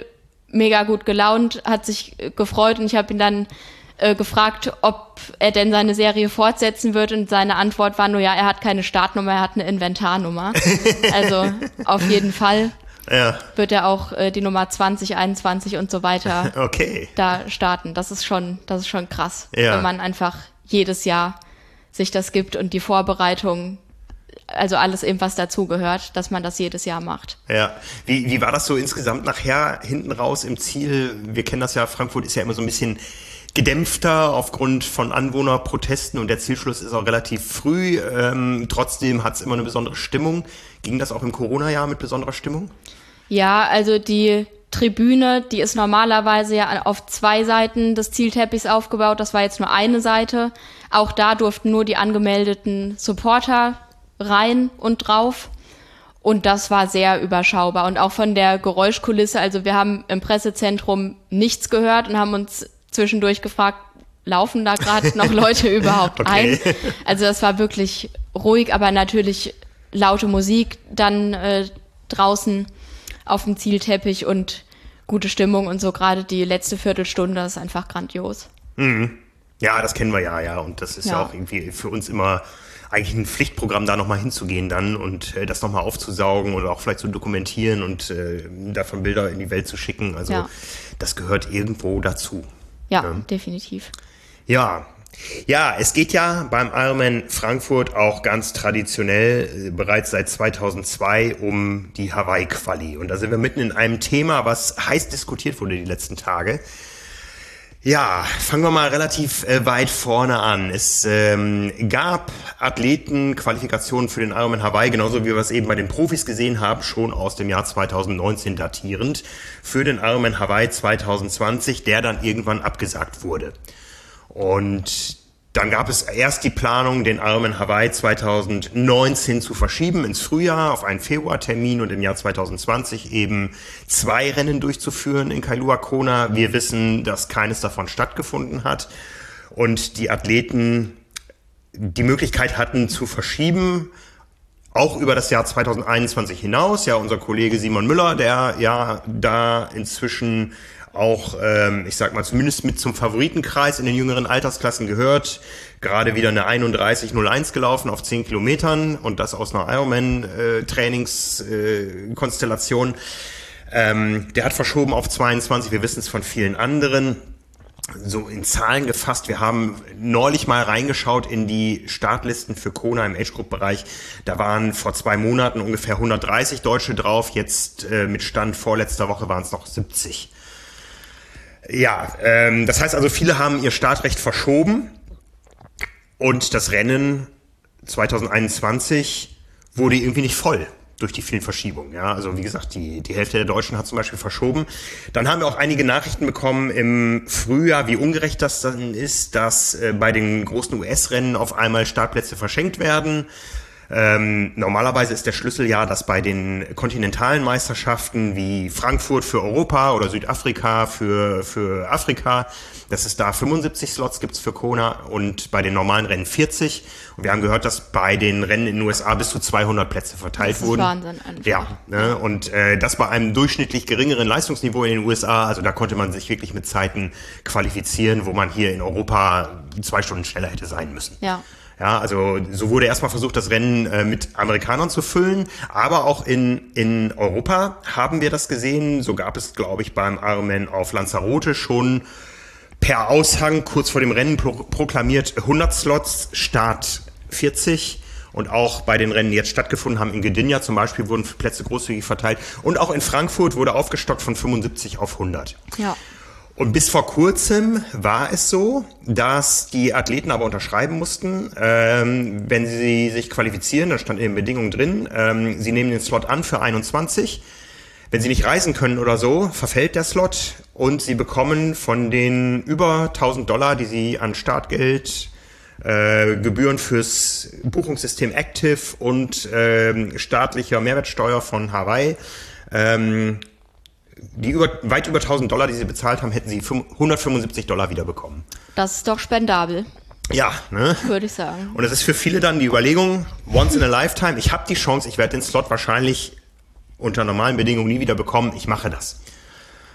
mega gut gelaunt, hat sich gefreut und ich habe ihn dann äh, gefragt, ob er denn seine Serie fortsetzen wird und seine Antwort war nur, ja, er hat keine Startnummer, er hat eine Inventarnummer. Also auf jeden Fall ja. wird er auch äh, die Nummer zwanzig, einundzwanzig und so weiter okay. da starten. Das ist schon, das ist schon krass, ja. wenn man einfach jedes Jahr sich das gibt und die Vorbereitung, also alles eben, was dazugehört, dass man das jedes Jahr macht. Ja, wie, wie war das so insgesamt nachher hinten raus im Ziel? Wir kennen das ja, Frankfurt ist ja immer so ein bisschen gedämpfter aufgrund von Anwohnerprotesten und der Zielschluss ist auch relativ früh. Ähm, trotzdem hat es immer eine besondere Stimmung. Ging das auch im Corona-Jahr mit besonderer Stimmung? Ja, also die Tribüne, die ist normalerweise ja auf zwei Seiten des Zielteppichs aufgebaut. Das war jetzt nur eine Seite. Auch da durften nur die angemeldeten Supporter rein und drauf. Und das war sehr überschaubar. Und auch von der Geräuschkulisse, also wir haben im Pressezentrum nichts gehört und haben uns zwischendurch gefragt, laufen da gerade noch Leute überhaupt okay. ein? Also das war wirklich ruhig, aber natürlich laute Musik dann äh, draußen auf dem Zielteppich und gute Stimmung und so, gerade die letzte Viertelstunde ist einfach grandios. Mhm. Ja, das kennen wir ja, ja. Und das ist ja, ja auch irgendwie für uns immer eigentlich ein Pflichtprogramm, da nochmal hinzugehen dann und äh, das nochmal aufzusaugen oder auch vielleicht zu dokumentieren und äh, davon Bilder in die Welt zu schicken. Also ja. das gehört irgendwo dazu. Ja, ja, definitiv. Ja, ja, es geht ja beim Ironman Frankfurt auch ganz traditionell äh, bereits seit zweitausendzwei um die Hawaii-Quali. Und da sind wir mitten in einem Thema, was heiß diskutiert wurde die letzten Tage. Ja, fangen wir mal relativ äh, weit vorne an. Es ähm, gab Athletenqualifikationen für den Ironman Hawaii, genauso wie wir es eben bei den Profis gesehen haben, schon aus dem Jahr zweitausendneunzehn datierend, für den Ironman Hawaii zweitausendzwanzig, der dann irgendwann abgesagt wurde. Und dann gab es erst die Planung, den Ironman Hawaii zweitausendneunzehn zu verschieben ins Frühjahr auf einen Februartermin und im Jahr zweitausendzwanzig eben zwei Rennen durchzuführen in Kailua Kona. Wir wissen, dass keines davon stattgefunden hat und die Athleten die Möglichkeit hatten zu verschieben, auch über das Jahr zweitausendeinundzwanzig hinaus. Ja, unser Kollege Simon Müller, der ja da inzwischen auch, ähm, ich sag mal, zumindest mit zum Favoritenkreis in den jüngeren Altersklassen gehört. Gerade wieder eine einunddreißig null eins gelaufen auf zehn Kilometern und das aus einer Ironman-Trainingskonstellation. Äh, ähm, der hat verschoben auf zweiundzwanzig, wir wissen es von vielen anderen. So in Zahlen gefasst, wir haben neulich mal reingeschaut in die Startlisten für Kona im Age-Group-Bereich. Da waren vor zwei Monaten ungefähr hundertdreißig Deutsche drauf, jetzt äh, mit Stand vorletzter Woche waren es noch siebzig. Ja, ähm, das heißt also, viele haben ihr Startrecht verschoben und das Rennen zweitausendeinundzwanzig wurde irgendwie nicht voll durch die vielen Verschiebungen. Ja, also wie gesagt, die die Hälfte der Deutschen hat zum Beispiel verschoben. Dann haben wir auch einige Nachrichten bekommen im Frühjahr, wie ungerecht das dann ist, dass äh, bei den großen U S-Rennen auf einmal Startplätze verschenkt werden. Ähm, normalerweise ist der Schlüssel ja, dass bei den kontinentalen Meisterschaften wie Frankfurt für Europa oder Südafrika für für Afrika, dass es da fünfundsiebzig Slots gibt's für Kona und bei den normalen Rennen vierzig. Und wir haben gehört, dass bei den Rennen in den U S A bis zu zweihundert Plätze verteilt wurden. Das ist Wahnsinn einfach. Ja, ne? Und äh, das bei einem durchschnittlich geringeren Leistungsniveau in den U S A. Also da konnte man sich wirklich mit Zeiten qualifizieren, wo man hier in Europa zwei Stunden schneller hätte sein müssen. Ja. Ja, also so wurde erstmal versucht, das Rennen äh, mit Amerikanern zu füllen, aber auch in in Europa haben wir das gesehen. So gab es, glaube ich, beim Ironman auf Lanzarote schon per Aushang kurz vor dem Rennen pro- proklamiert hundert Slots, Start vierzig. Und auch bei den Rennen, die jetzt stattgefunden haben, in Gdynia zum Beispiel, wurden Plätze großzügig verteilt. Und auch in Frankfurt wurde aufgestockt von fünfundsiebzig auf hundert. Ja. Und bis vor kurzem war es so, dass die Athleten aber unterschreiben mussten, ähm, wenn sie sich qualifizieren, da stand in den Bedingungen drin, ähm, sie nehmen den Slot an für einundzwanzig. Wenn sie nicht reisen können oder so, verfällt der Slot und sie bekommen von den über tausend Dollar, die sie an Startgeld, äh, Gebühren fürs Buchungssystem Active und äh, staatlicher Mehrwertsteuer von Hawaii, ähm, die über, weit über tausend Dollar, die sie bezahlt haben, hätten sie hundertfünfundsiebzig Dollar wiederbekommen. Das ist doch spendabel. Ja, ne? Würde ich sagen. Und es ist für viele dann die Überlegung, once in a lifetime, ich habe die Chance, ich werde den Slot wahrscheinlich unter normalen Bedingungen nie wieder bekommen, ich mache das.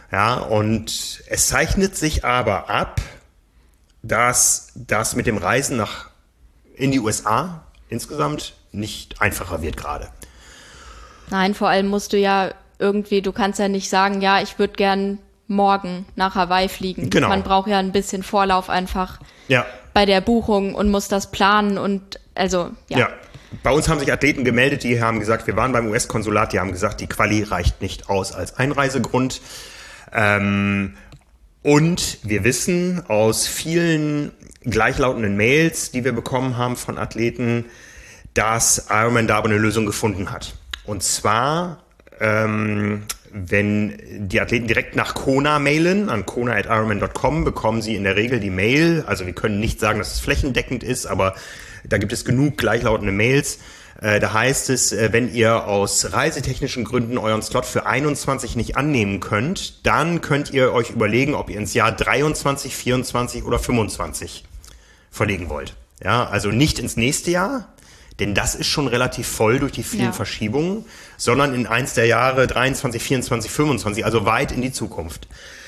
Ja, und es zeichnet sich aber ab, dass das mit dem Reisen nach in die U S A insgesamt nicht einfacher wird gerade. Nein, vor allem musst du ja irgendwie, du kannst ja nicht sagen, ja, ich würde gern morgen nach Hawaii fliegen. Genau. Man braucht ja ein bisschen Vorlauf einfach Ja. bei der Buchung und muss das planen und also, ja. Ja. Bei uns haben sich Athleten gemeldet, die haben gesagt, wir waren beim U S-Konsulat, die haben gesagt, die Quali reicht nicht aus als Einreisegrund. Ähm, und wir wissen aus vielen gleichlautenden Mails, die wir bekommen haben von Athleten, dass Ironman da aber eine Lösung gefunden hat. Und zwar, ähm, wenn die Athleten direkt nach Kona mailen, an kona at ironman dot com, bekommen sie in der Regel die Mail. Also wir können nicht sagen, dass es flächendeckend ist, aber da gibt es genug gleichlautende Mails. Äh, da heißt es, äh, wenn ihr aus reisetechnischen Gründen euren Slot für einundzwanzig nicht annehmen könnt, dann könnt ihr euch überlegen, ob ihr ins Jahr dreiundzwanzig, vierundzwanzig oder fünfundzwanzig verlegen wollt. Ja, also nicht ins nächste Jahr, denn das ist schon relativ voll durch die vielen Ja. Verschiebungen, sondern in eins der Jahre dreiundzwanzig, vierundzwanzig, fünfundzwanzig, also weit in die Zukunft.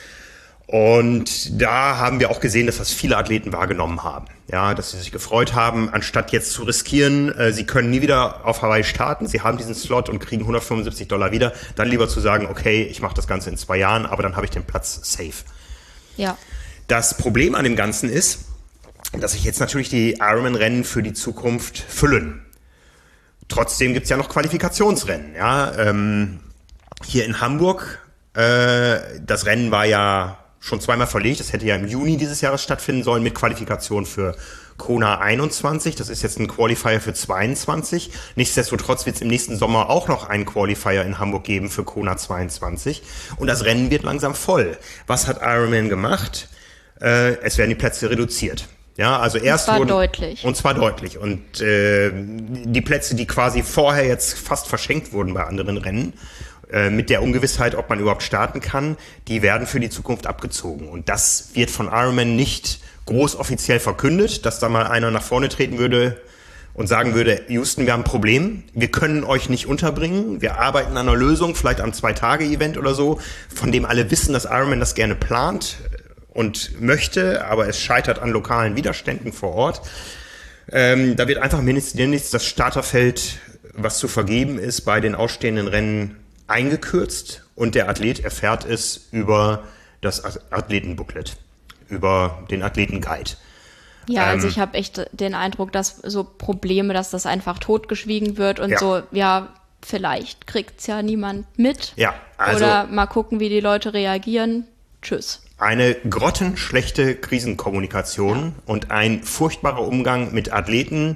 Und da haben wir auch gesehen, dass das viele Athleten wahrgenommen haben. Ja, dass sie sich gefreut haben, anstatt jetzt zu riskieren, äh, sie können nie wieder auf Hawaii starten, sie haben diesen Slot und kriegen hundertfünfundsiebzig Dollar wieder, dann lieber zu sagen, okay, ich mache das Ganze in zwei Jahren, aber dann habe ich den Platz safe. Ja. Das Problem an dem Ganzen ist, dass sich jetzt natürlich die Ironman-Rennen für die Zukunft füllen. Trotzdem gibt's ja noch Qualifikationsrennen. Ja, ähm, hier in Hamburg, äh, das Rennen war ja schon zweimal verlegt. Das hätte ja im Juni dieses Jahres stattfinden sollen mit Qualifikation für Kona einundzwanzig. Das ist jetzt ein Qualifier für zweiundzwanzig. Nichtsdestotrotz wird es im nächsten Sommer auch noch einen Qualifier in Hamburg geben für Kona zweiundzwanzig. Und das Rennen wird langsam voll. Was hat Ironman gemacht? Äh, es werden die Plätze reduziert. Ja, also erst zwar wurden, deutlich. Und zwar deutlich. Und äh, die Plätze, die quasi vorher jetzt fast verschenkt wurden bei anderen Rennen, äh, mit der Ungewissheit, ob man überhaupt starten kann, die werden für die Zukunft abgezogen. Und das wird von Ironman nicht groß offiziell verkündet, dass da mal einer nach vorne treten würde und sagen würde, Houston, wir haben ein Problem, wir können euch nicht unterbringen, wir arbeiten an einer Lösung, vielleicht am Zwei-Tage-Event oder so, von dem alle wissen, dass Ironman das gerne plant und möchte, aber es scheitert an lokalen Widerständen vor Ort. Ähm, da wird einfach mindestens das Starterfeld, was zu vergeben ist, bei den ausstehenden Rennen eingekürzt und der Athlet erfährt es über das Athletenbooklet, über den Athletenguide. Ja, also Ähm, ich habe echt den Eindruck, dass so Probleme, dass das einfach totgeschwiegen wird und Ja. so, ja, vielleicht kriegt's ja niemand mit. Ja, also- Oder mal gucken, wie die Leute reagieren. Tschüss. Eine grottenschlechte Krisenkommunikation und ein furchtbarer Umgang mit Athleten,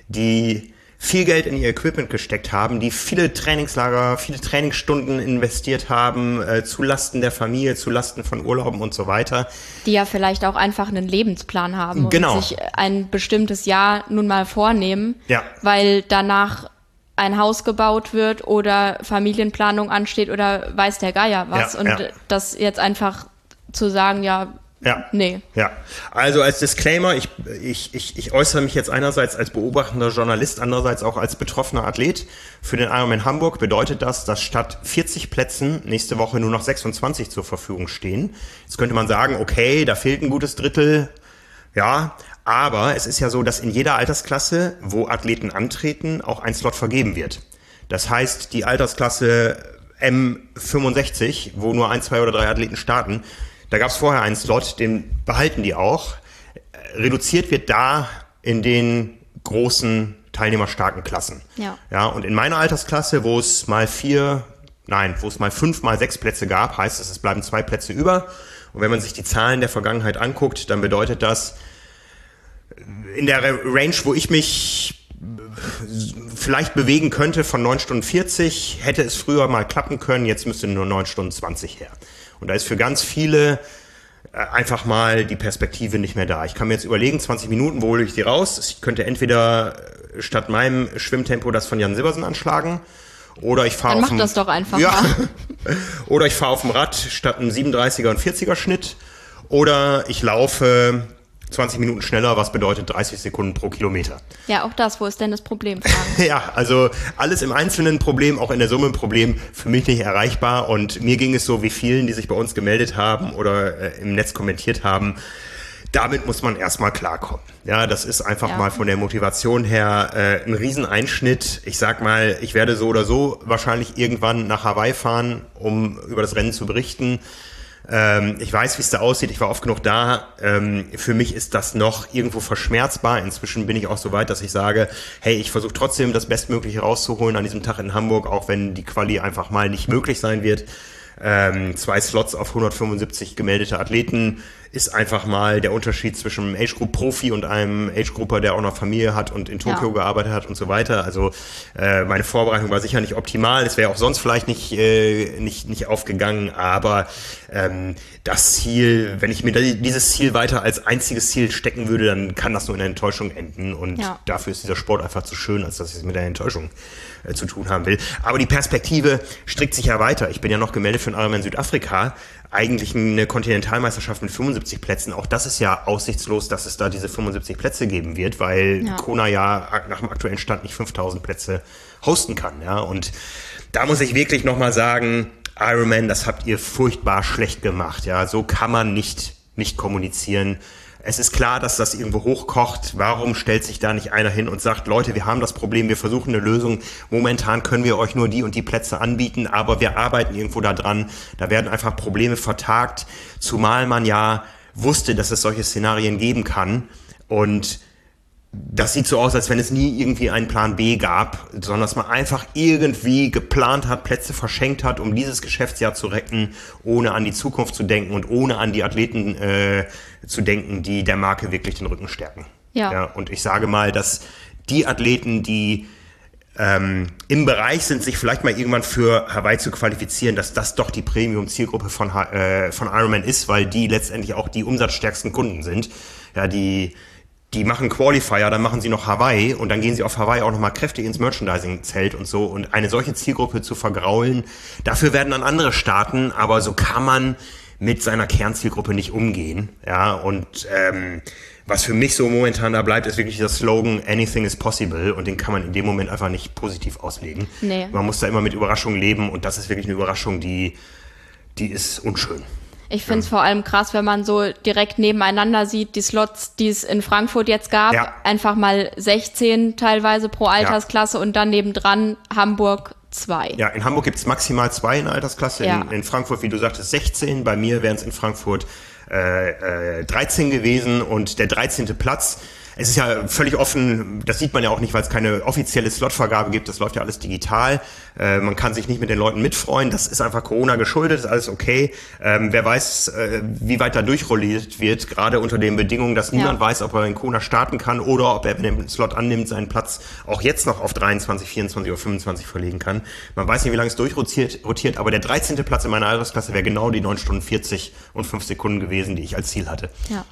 die viel Geld in ihr Equipment gesteckt haben, die viele Trainingslager, viele Trainingsstunden investiert haben, äh, zu Lasten der Familie, zu Lasten von Urlauben und so weiter. Die ja vielleicht auch einfach einen Lebensplan haben Genau. und sich ein bestimmtes Jahr nun mal vornehmen, Ja. weil danach ein Haus gebaut wird oder Familienplanung ansteht oder weiß der Geier was. Ja, und ja. das jetzt einfach zu sagen, ja, Ja. nee. Ja, also als Disclaimer, ich, ich, ich, ich äußere mich jetzt einerseits als beobachtender Journalist, andererseits auch als betroffener Athlet. Für den Ironman Hamburg bedeutet das, dass statt vierzig Plätzen nächste Woche nur noch sechsundzwanzig zur Verfügung stehen. Jetzt könnte man sagen, okay, da fehlt ein gutes Drittel, ja, aber es ist ja so, dass in jeder Altersklasse, wo Athleten antreten, auch ein Slot vergeben wird. Das heißt, die Altersklasse M fünfundsechzig, wo nur ein, zwei oder drei Athleten starten, da gab es vorher einen Slot, den behalten die auch. Reduziert wird da in den großen, teilnehmerstarken Klassen. Ja. Ja, und in meiner Altersklasse, wo es mal vier, nein, wo es mal fünf, mal sechs Plätze gab, heißt es, es bleiben zwei Plätze über. Und wenn man sich die Zahlen der Vergangenheit anguckt, dann bedeutet das, in der Range, wo ich mich vielleicht bewegen könnte von neun Stunden vierzig, hätte es früher mal klappen können, jetzt müsste nur neun Stunden zwanzig her. Und da ist für ganz viele äh, einfach mal die Perspektive nicht mehr da. Ich kann mir jetzt überlegen, zwanzig Minuten, wo hole ich die raus? Ich könnte entweder statt meinem Schwimmtempo das von Jan Silbersen anschlagen, oder ich fahre Dann auf mach dem, das doch einfach ja, mal. oder ich fahre auf dem Rad statt einem siebenunddreißiger und vierziger Schnitt, oder ich laufe zwanzig Minuten schneller, was bedeutet dreißig Sekunden pro Kilometer. Ja, auch das, wo ist denn das Problem? Ja, also alles im Einzelnen Problem, auch in der Summe ein Problem, für mich nicht erreichbar. Und mir ging es so wie vielen, die sich bei uns gemeldet haben oder äh, im Netz kommentiert haben, damit muss man erstmal klarkommen. Ja, das ist einfach ja. mal von der Motivation her äh, ein Rieseneinschnitt. Ich sag mal, ich werde so oder so wahrscheinlich irgendwann nach Hawaii fahren, um über das Rennen zu berichten. Ähm, ich weiß, wie es da aussieht. Ich war oft genug da. Ähm, für mich ist das noch irgendwo verschmerzbar. Inzwischen bin ich auch so weit, dass ich sage, hey, ich versuche trotzdem das Bestmögliche rauszuholen an diesem Tag in Hamburg, auch wenn die Quali einfach mal nicht möglich sein wird. Ähm, zwei Slots auf hundertfünfundsiebzig gemeldete Athleten ist einfach mal der Unterschied zwischen einem Age-Group-Profi und einem Age-Grupper, der auch noch Familie hat und in Tokio ja. gearbeitet hat und so weiter. Also äh, meine Vorbereitung war sicher nicht optimal. Es wäre auch sonst vielleicht nicht äh, nicht nicht aufgegangen. Aber ähm, das Ziel, wenn ich mir dieses Ziel weiter als einziges Ziel stecken würde, dann kann das nur in einer Enttäuschung enden. Und ja. dafür ist dieser Sport einfach zu schön, als dass ich es mit einer Enttäuschung äh, zu tun haben will. Aber die Perspektive strickt sich ja weiter. Ich bin ja noch gemeldet für den Ironman Südafrika. Eigentlich eine Kontinentalmeisterschaft mit fünfundsiebzig Plätzen. Auch das ist ja aussichtslos, dass es da diese fünfundsiebzig Plätze geben wird, weil ja. Kona ja nach dem aktuellen Stand nicht fünftausend Plätze hosten kann. Ja, und da muss ich wirklich nochmal sagen, Ironman, das habt ihr furchtbar schlecht gemacht. Ja, so kann man nicht, nicht kommunizieren. Es ist klar, dass das irgendwo hochkocht. Warum stellt sich da nicht einer hin und sagt, Leute, wir haben das Problem, wir versuchen eine Lösung. Momentan können wir euch nur die und die Plätze anbieten, aber wir arbeiten irgendwo da dran. Da werden einfach Probleme vertagt, zumal man ja wusste, dass es solche Szenarien geben kann. Und das sieht so aus, als wenn es nie irgendwie einen Plan B gab, sondern dass man einfach irgendwie geplant hat, Plätze verschenkt hat, um dieses Geschäftsjahr zu retten, ohne an die Zukunft zu denken und ohne an die Athleten äh, zu denken, die der Marke wirklich den Rücken stärken. Ja. Ja, und ich sage mal, dass die Athleten, die ähm, im Bereich sind, sich vielleicht mal irgendwann für Hawaii zu qualifizieren, dass das doch die Premium-Zielgruppe von, äh, von Ironman ist, weil die letztendlich auch die umsatzstärksten Kunden sind. Ja, die Die machen Qualifier, dann machen sie noch Hawaii und dann gehen sie auf Hawaii auch nochmal kräftig ins Merchandising-Zelt und so. Und eine solche Zielgruppe zu vergraulen, dafür werden dann andere starten, aber so kann man mit seiner Kernzielgruppe nicht umgehen. Ja, und ähm, was für mich so momentan da bleibt, ist wirklich der Slogan Anything is possible und den kann man in dem Moment einfach nicht positiv auslegen. Nee. Man muss da immer mit Überraschungen leben und das ist wirklich eine Überraschung, die, die ist unschön. Ich finde es ja. vor allem krass, wenn man so direkt nebeneinander sieht, die Slots, die es in Frankfurt jetzt gab, ja. einfach mal sechzehn teilweise pro Altersklasse ja. und dann nebendran Hamburg zwei. Ja, in Hamburg gibt es maximal zwei in der Altersklasse, ja. in, in Frankfurt, wie du sagtest, sechzehn, bei mir wären es in Frankfurt äh, äh, dreizehn gewesen und der dreizehnte Platz. Es ist ja völlig offen, das sieht man ja auch nicht, weil es keine offizielle Slotvergabe gibt, das läuft ja alles digital. Äh, man kann sich nicht mit den Leuten mitfreuen, das ist einfach Corona geschuldet, ist alles okay. Ähm, wer weiß, äh, wie weit da durchrolliert wird, gerade unter den Bedingungen, dass niemand ja. weiß, ob er in Kona starten kann oder ob er, wenn er den Slot annimmt, seinen Platz auch jetzt noch auf dreiundzwanzig, vierundzwanzig oder fünfundzwanzig verlegen kann. Man weiß nicht, wie lange es durchrotiert, rotiert, aber der dreizehnte Platz in meiner Altersklasse wäre genau die neun Stunden vierzig und fünf Sekunden gewesen, die ich als Ziel hatte. Ja.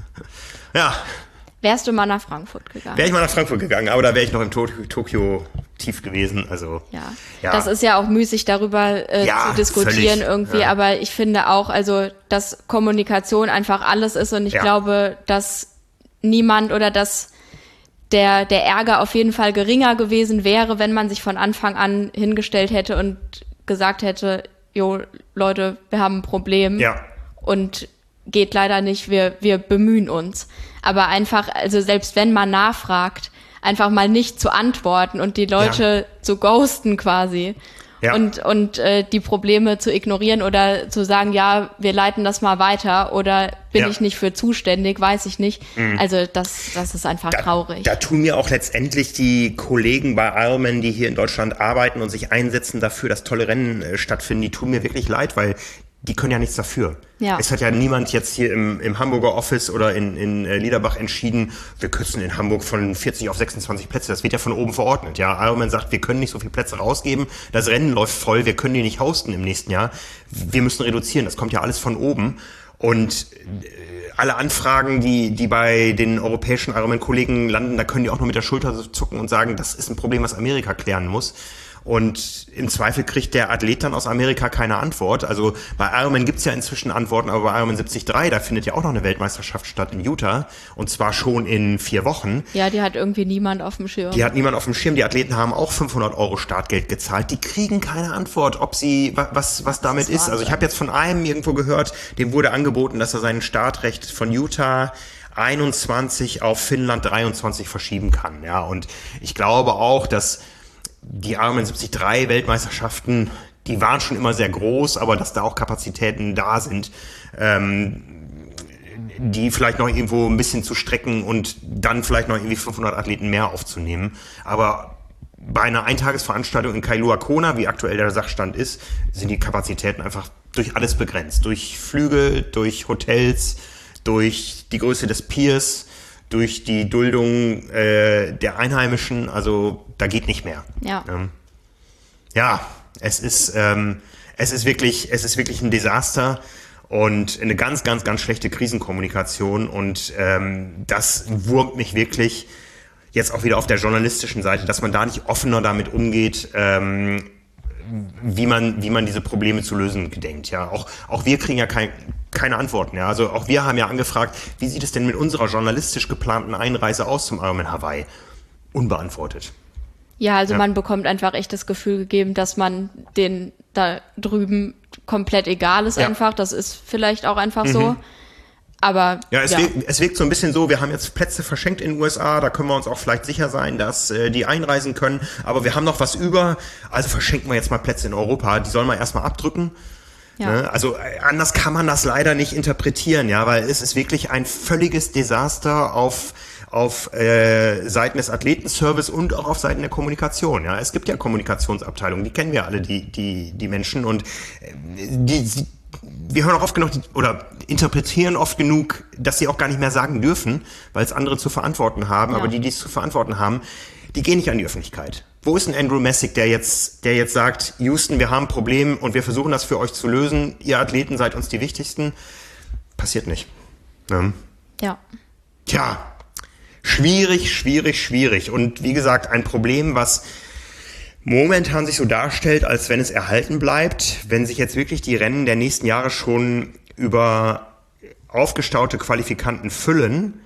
ja. Wärst du mal nach Frankfurt gegangen? Wäre ich mal nach Frankfurt gegangen, aber da wäre ich noch im Tokio, Tokio tief gewesen. Also ja. ja, das ist ja auch müßig darüber äh, ja, zu diskutieren völlig, irgendwie, ja. aber ich finde auch, also dass Kommunikation einfach alles ist und ich ja. glaube, dass niemand oder dass der der Ärger auf jeden Fall geringer gewesen wäre, wenn man sich von Anfang an hingestellt hätte und gesagt hätte, jo Leute, wir haben ein Problem ja. und geht leider nicht, wir wir bemühen uns. Aber einfach, also selbst wenn man nachfragt, einfach mal nicht zu antworten und die Leute ja. zu ghosten quasi ja. und und äh, die Probleme zu ignorieren oder zu sagen, ja, wir leiten das mal weiter oder bin ja. ich nicht für zuständig, weiß ich nicht. Mhm. Also das das ist einfach da, traurig. Da tun mir auch letztendlich die Kollegen bei Ironman, die hier in Deutschland arbeiten und sich einsetzen dafür, dass tolle Rennen äh, stattfinden, die tun mir wirklich leid, weil die können ja nichts dafür. Ja. Es hat ja niemand jetzt hier im, im Hamburger Office oder in, in äh, Liederbach entschieden, wir kürzen in Hamburg von vierzig auf sechsundzwanzig Plätze. Das wird ja von oben verordnet. Ja, Ironman sagt, wir können nicht so viele Plätze rausgeben. Das Rennen läuft voll, wir können die nicht hosten im nächsten Jahr. Wir müssen reduzieren. Das kommt ja alles von oben. Und äh, alle Anfragen, die die bei den europäischen Ironman-Kollegen landen, da können die auch nur mit der Schulter zucken und sagen, das ist ein Problem, was Amerika klären muss. Und im Zweifel kriegt der Athlet dann aus Amerika keine Antwort. Also bei Ironman gibt's ja inzwischen Antworten, aber bei Ironman siebzig Komma drei, da findet ja auch noch eine Weltmeisterschaft statt in Utah. Und zwar schon in vier Wochen. Ja, die hat irgendwie niemand auf dem Schirm. Die hat niemand auf dem Schirm. Die Athleten haben auch fünfhundert Euro Startgeld gezahlt. Die kriegen keine Antwort, ob sie, was, was damit ist. Also ich habe jetzt von einem irgendwo gehört, dem wurde angeboten, dass er sein Startrecht von Utah einundzwanzig auf Finnland dreiundzwanzig verschieben kann. Ja, und ich glaube auch, dass die Ironman siebzig Komma drei Weltmeisterschaften, die waren schon immer sehr groß, aber dass da auch Kapazitäten da sind, ähm, die vielleicht noch irgendwo ein bisschen zu strecken und dann vielleicht noch irgendwie fünfhundert Athleten mehr aufzunehmen. Aber bei einer Eintagesveranstaltung in Kailua Kona, wie aktuell der Sachstand ist, sind die Kapazitäten einfach durch alles begrenzt. Durch Flüge, durch Hotels, durch die Größe des Piers, durch die Duldung äh, der Einheimischen, also da geht nicht mehr. Ja. Ähm, ja, es ist ähm, es ist wirklich es ist wirklich ein Desaster und eine ganz ganz ganz schlechte Krisenkommunikation und ähm, das wurmt mich wirklich jetzt auch wieder auf der journalistischen Seite, dass man da nicht offener damit umgeht. Ähm, wie man, wie man diese Probleme zu lösen gedenkt, ja. Auch, auch wir kriegen ja kein, keine Antworten, ja. Also auch wir haben ja angefragt, wie sieht es denn mit unserer journalistisch geplanten Einreise aus zum Ironman Hawaii? Unbeantwortet. Ja, also Ja. man bekommt einfach echt das Gefühl gegeben, dass man den da drüben komplett egal ist Ja. einfach. Das ist vielleicht auch einfach so. Aber Ja, es, ja. Wirkt, es wirkt so ein bisschen so, wir haben jetzt Plätze verschenkt in den U S A, da können wir uns auch vielleicht sicher sein, dass äh, die einreisen können, aber wir haben noch was über, also verschenken wir jetzt mal Plätze in Europa, die sollen wir erstmal abdrücken. Ja. Ne? Also äh, anders kann man das leider nicht interpretieren, ja, weil es ist wirklich ein völliges Desaster auf auf äh, Seiten des Athletenservice und auch auf Seiten der Kommunikation. Ja, es gibt ja Kommunikationsabteilungen, die kennen wir alle, die die die Menschen und äh, die, die wir hören auch oft genug oder interpretieren oft genug, dass sie auch gar nicht mehr sagen dürfen, weil es andere zu verantworten haben. Ja. Aber die, die es zu verantworten haben, die gehen nicht an die Öffentlichkeit. Wo ist ein Andrew Messick, der jetzt, der jetzt sagt, Houston, wir haben ein Problem und wir versuchen das für euch zu lösen. Ihr Athleten seid uns die Wichtigsten. Passiert nicht. Ja. Ja. Tja, schwierig, schwierig, schwierig. Und wie gesagt, ein Problem, was momentan sich so darstellt, als wenn es erhalten bleibt, wenn sich jetzt wirklich die Rennen der nächsten Jahre schon über aufgestaute Qualifikanten füllen,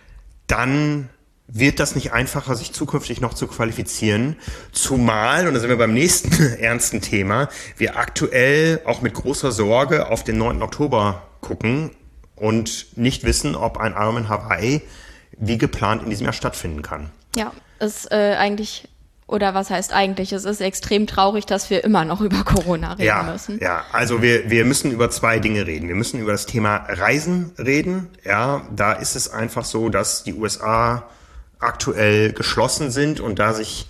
dann wird das nicht einfacher, sich zukünftig noch zu qualifizieren. Zumal, und da sind wir beim nächsten ernsten Thema, wir aktuell auch mit großer Sorge auf den neunten Oktober gucken und nicht wissen, ob ein Ironman Hawaii wie geplant in diesem Jahr stattfinden kann. Ja, ist äh, eigentlich, oder was heißt eigentlich, es ist extrem traurig, dass wir immer noch über Corona reden ja, müssen. Ja, also wir, wir müssen über zwei Dinge reden. Wir müssen über das Thema Reisen reden. Ja, da ist es einfach so, dass die U S A aktuell geschlossen sind und da sich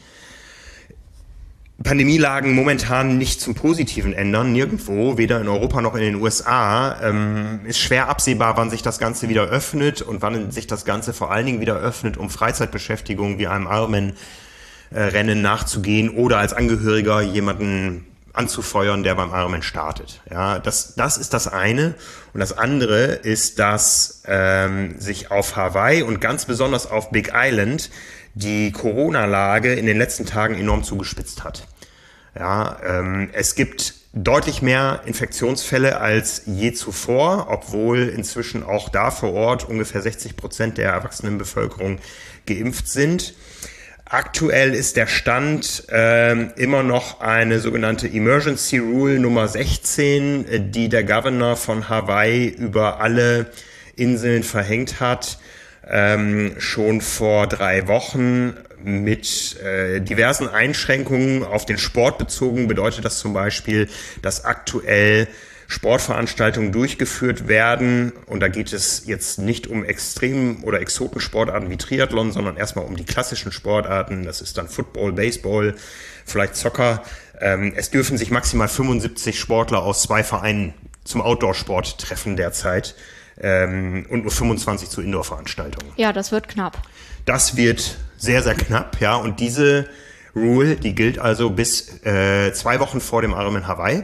Pandemielagen momentan nicht zum Positiven ändern, nirgendwo, weder in Europa noch in den U S A, ähm, ist schwer absehbar, wann sich das Ganze wieder öffnet und wann sich das Ganze vor allen Dingen wieder öffnet, um Freizeitbeschäftigung wie einem Ironman-Rennen nachzugehen oder als Angehöriger jemanden anzufeuern, der beim Ironman startet. Ja, das, das ist das eine. Und das andere ist, dass ähm, sich auf Hawaii und ganz besonders auf Big Island die Corona-Lage in den letzten Tagen enorm zugespitzt hat. Ja, ähm, es gibt deutlich mehr Infektionsfälle als je zuvor, obwohl inzwischen auch da vor Ort ungefähr sechzig Prozent der erwachsenen Bevölkerung geimpft sind. Aktuell ist der Stand ähm, immer noch eine sogenannte Emergency Rule Nummer sechzehn, die der Governor von Hawaii über alle Inseln verhängt hat, ähm, schon vor drei Wochen mit äh, diversen Einschränkungen auf den Sport bezogen. Bedeutet das zum Beispiel, dass aktuell Sportveranstaltungen durchgeführt werden und da geht es jetzt nicht um Extrem- oder Exotensportarten wie Triathlon, sondern erstmal um die klassischen Sportarten. Das ist dann Football, Baseball, vielleicht Soccer. Ähm, es dürfen sich maximal fünfundsiebzig Sportler aus zwei Vereinen zum Outdoor-Sport treffen derzeit ähm, und nur fünfundzwanzig zu Indoor-Veranstaltungen. Ja, das wird knapp. Das wird sehr, sehr knapp, ja. Und diese Rule, die gilt also bis äh, zwei Wochen vor dem Ironman Hawaii.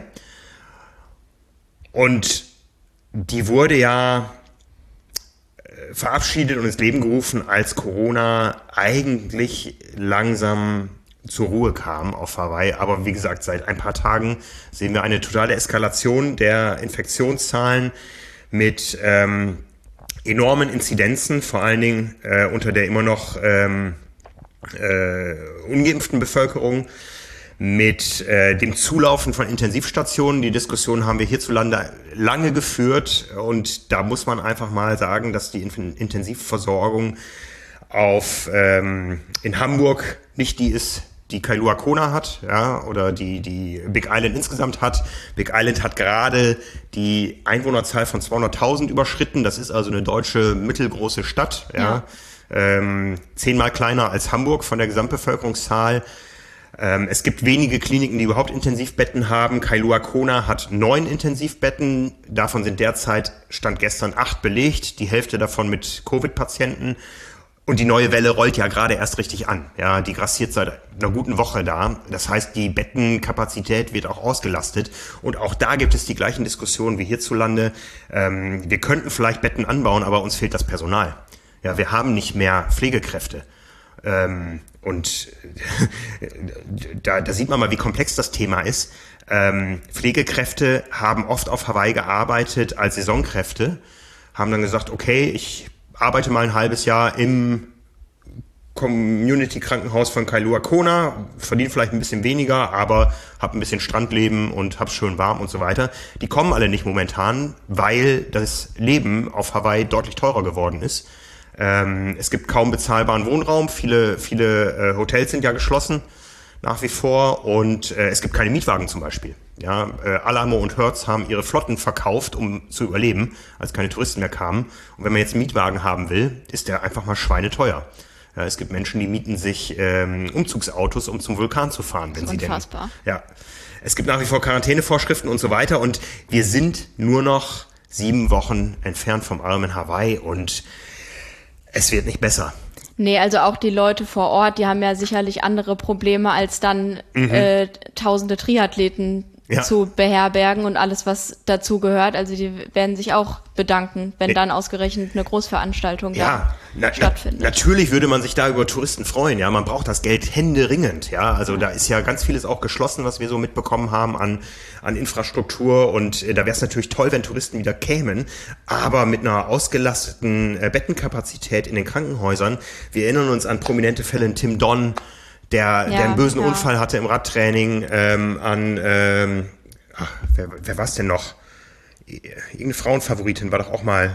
Und die wurde ja äh, verabschiedet und ins Leben gerufen, als Corona eigentlich langsam zur Ruhe kam auf Hawaii. Aber wie gesagt, seit ein paar Tagen sehen wir eine totale Eskalation der Infektionszahlen mit ähm, enormen Inzidenzen, vor allen Dingen äh, unter der immer noch ähm, äh, ungeimpften Bevölkerung, mit äh, dem Zulaufen von Intensivstationen. Die Diskussion haben wir hierzulande lange geführt und da muss man einfach mal sagen, dass die Intensivversorgung auf ähm, in Hamburg nicht die ist, die Kailua Kona hat, ja, oder die die Big Island insgesamt hat. Big Island hat gerade die Einwohnerzahl von zweihunderttausend überschritten. Das ist also eine deutsche mittelgroße Stadt, ja, ja. Ähm, zehnmal kleiner als Hamburg von der Gesamtbevölkerungszahl. Ähm, es gibt wenige Kliniken, die überhaupt Intensivbetten haben. Kailua Kona hat neun Intensivbetten. Davon sind derzeit, Stand gestern, acht belegt. Die Hälfte davon mit Covid-Patienten. Und die neue Welle rollt ja gerade erst richtig an. Ja, die grassiert seit einer guten Woche da. Das heißt, die Bettenkapazität wird auch ausgelastet. Und auch da gibt es die gleichen Diskussionen wie hierzulande. Ähm, wir könnten vielleicht Betten anbauen, aber uns fehlt das Personal. Ja, wir haben nicht mehr Pflegekräfte. Ähm, und da, da sieht man mal, wie komplex das Thema ist. Ähm, Pflegekräfte haben oft auf Hawaii gearbeitet als Saisonkräfte, haben dann gesagt, okay, ich arbeite mal ein halbes Jahr im Community-Krankenhaus von Kailua Kona, verdiene vielleicht ein bisschen weniger, aber habe ein bisschen Strandleben und hab's schön warm und so weiter. Die kommen alle nicht momentan, weil das Leben auf Hawaii deutlich teurer geworden ist. Ähm, es gibt kaum bezahlbaren Wohnraum, viele viele äh, Hotels sind ja geschlossen nach wie vor und äh, es gibt keine Mietwagen zum Beispiel. Ja, äh, Alamo und Hertz haben ihre Flotten verkauft, um zu überleben, als keine Touristen mehr kamen. Und wenn man jetzt einen Mietwagen haben will, ist der einfach mal schweineteuer. Ja, es gibt Menschen, die mieten sich ähm, Umzugsautos, um zum Vulkan zu fahren, wenn sie denn. Unfassbar. Ja, es gibt nach wie vor Quarantänevorschriften und so weiter und wir sind nur noch sieben Wochen entfernt vom armen Hawaii und es wird nicht besser. Nee, also auch die Leute vor Ort, die haben ja sicherlich andere Probleme, als dann mhm. äh, tausende Triathleten ja. zu beherbergen und alles, was dazu gehört. Also die werden sich auch bedanken, wenn dann ausgerechnet eine Großveranstaltung ja, da na, stattfindet. Na, natürlich würde man sich da über Touristen freuen. Ja, man braucht das Geld händeringend. Ja, also ja. da ist ja ganz vieles auch geschlossen, was wir so mitbekommen haben an an Infrastruktur. Und äh, da wäre es natürlich toll, wenn Touristen wieder kämen. Aber mit einer ausgelasteten äh, Bettenkapazität in den Krankenhäusern. Wir erinnern uns an prominente Fälle, Tim Don, der, ja, der einen bösen ja. Unfall hatte im Radtraining, ähm, an, ähm, ach, wer, wer war es denn noch? Irgendeine Frauenfavoritin war doch auch mal,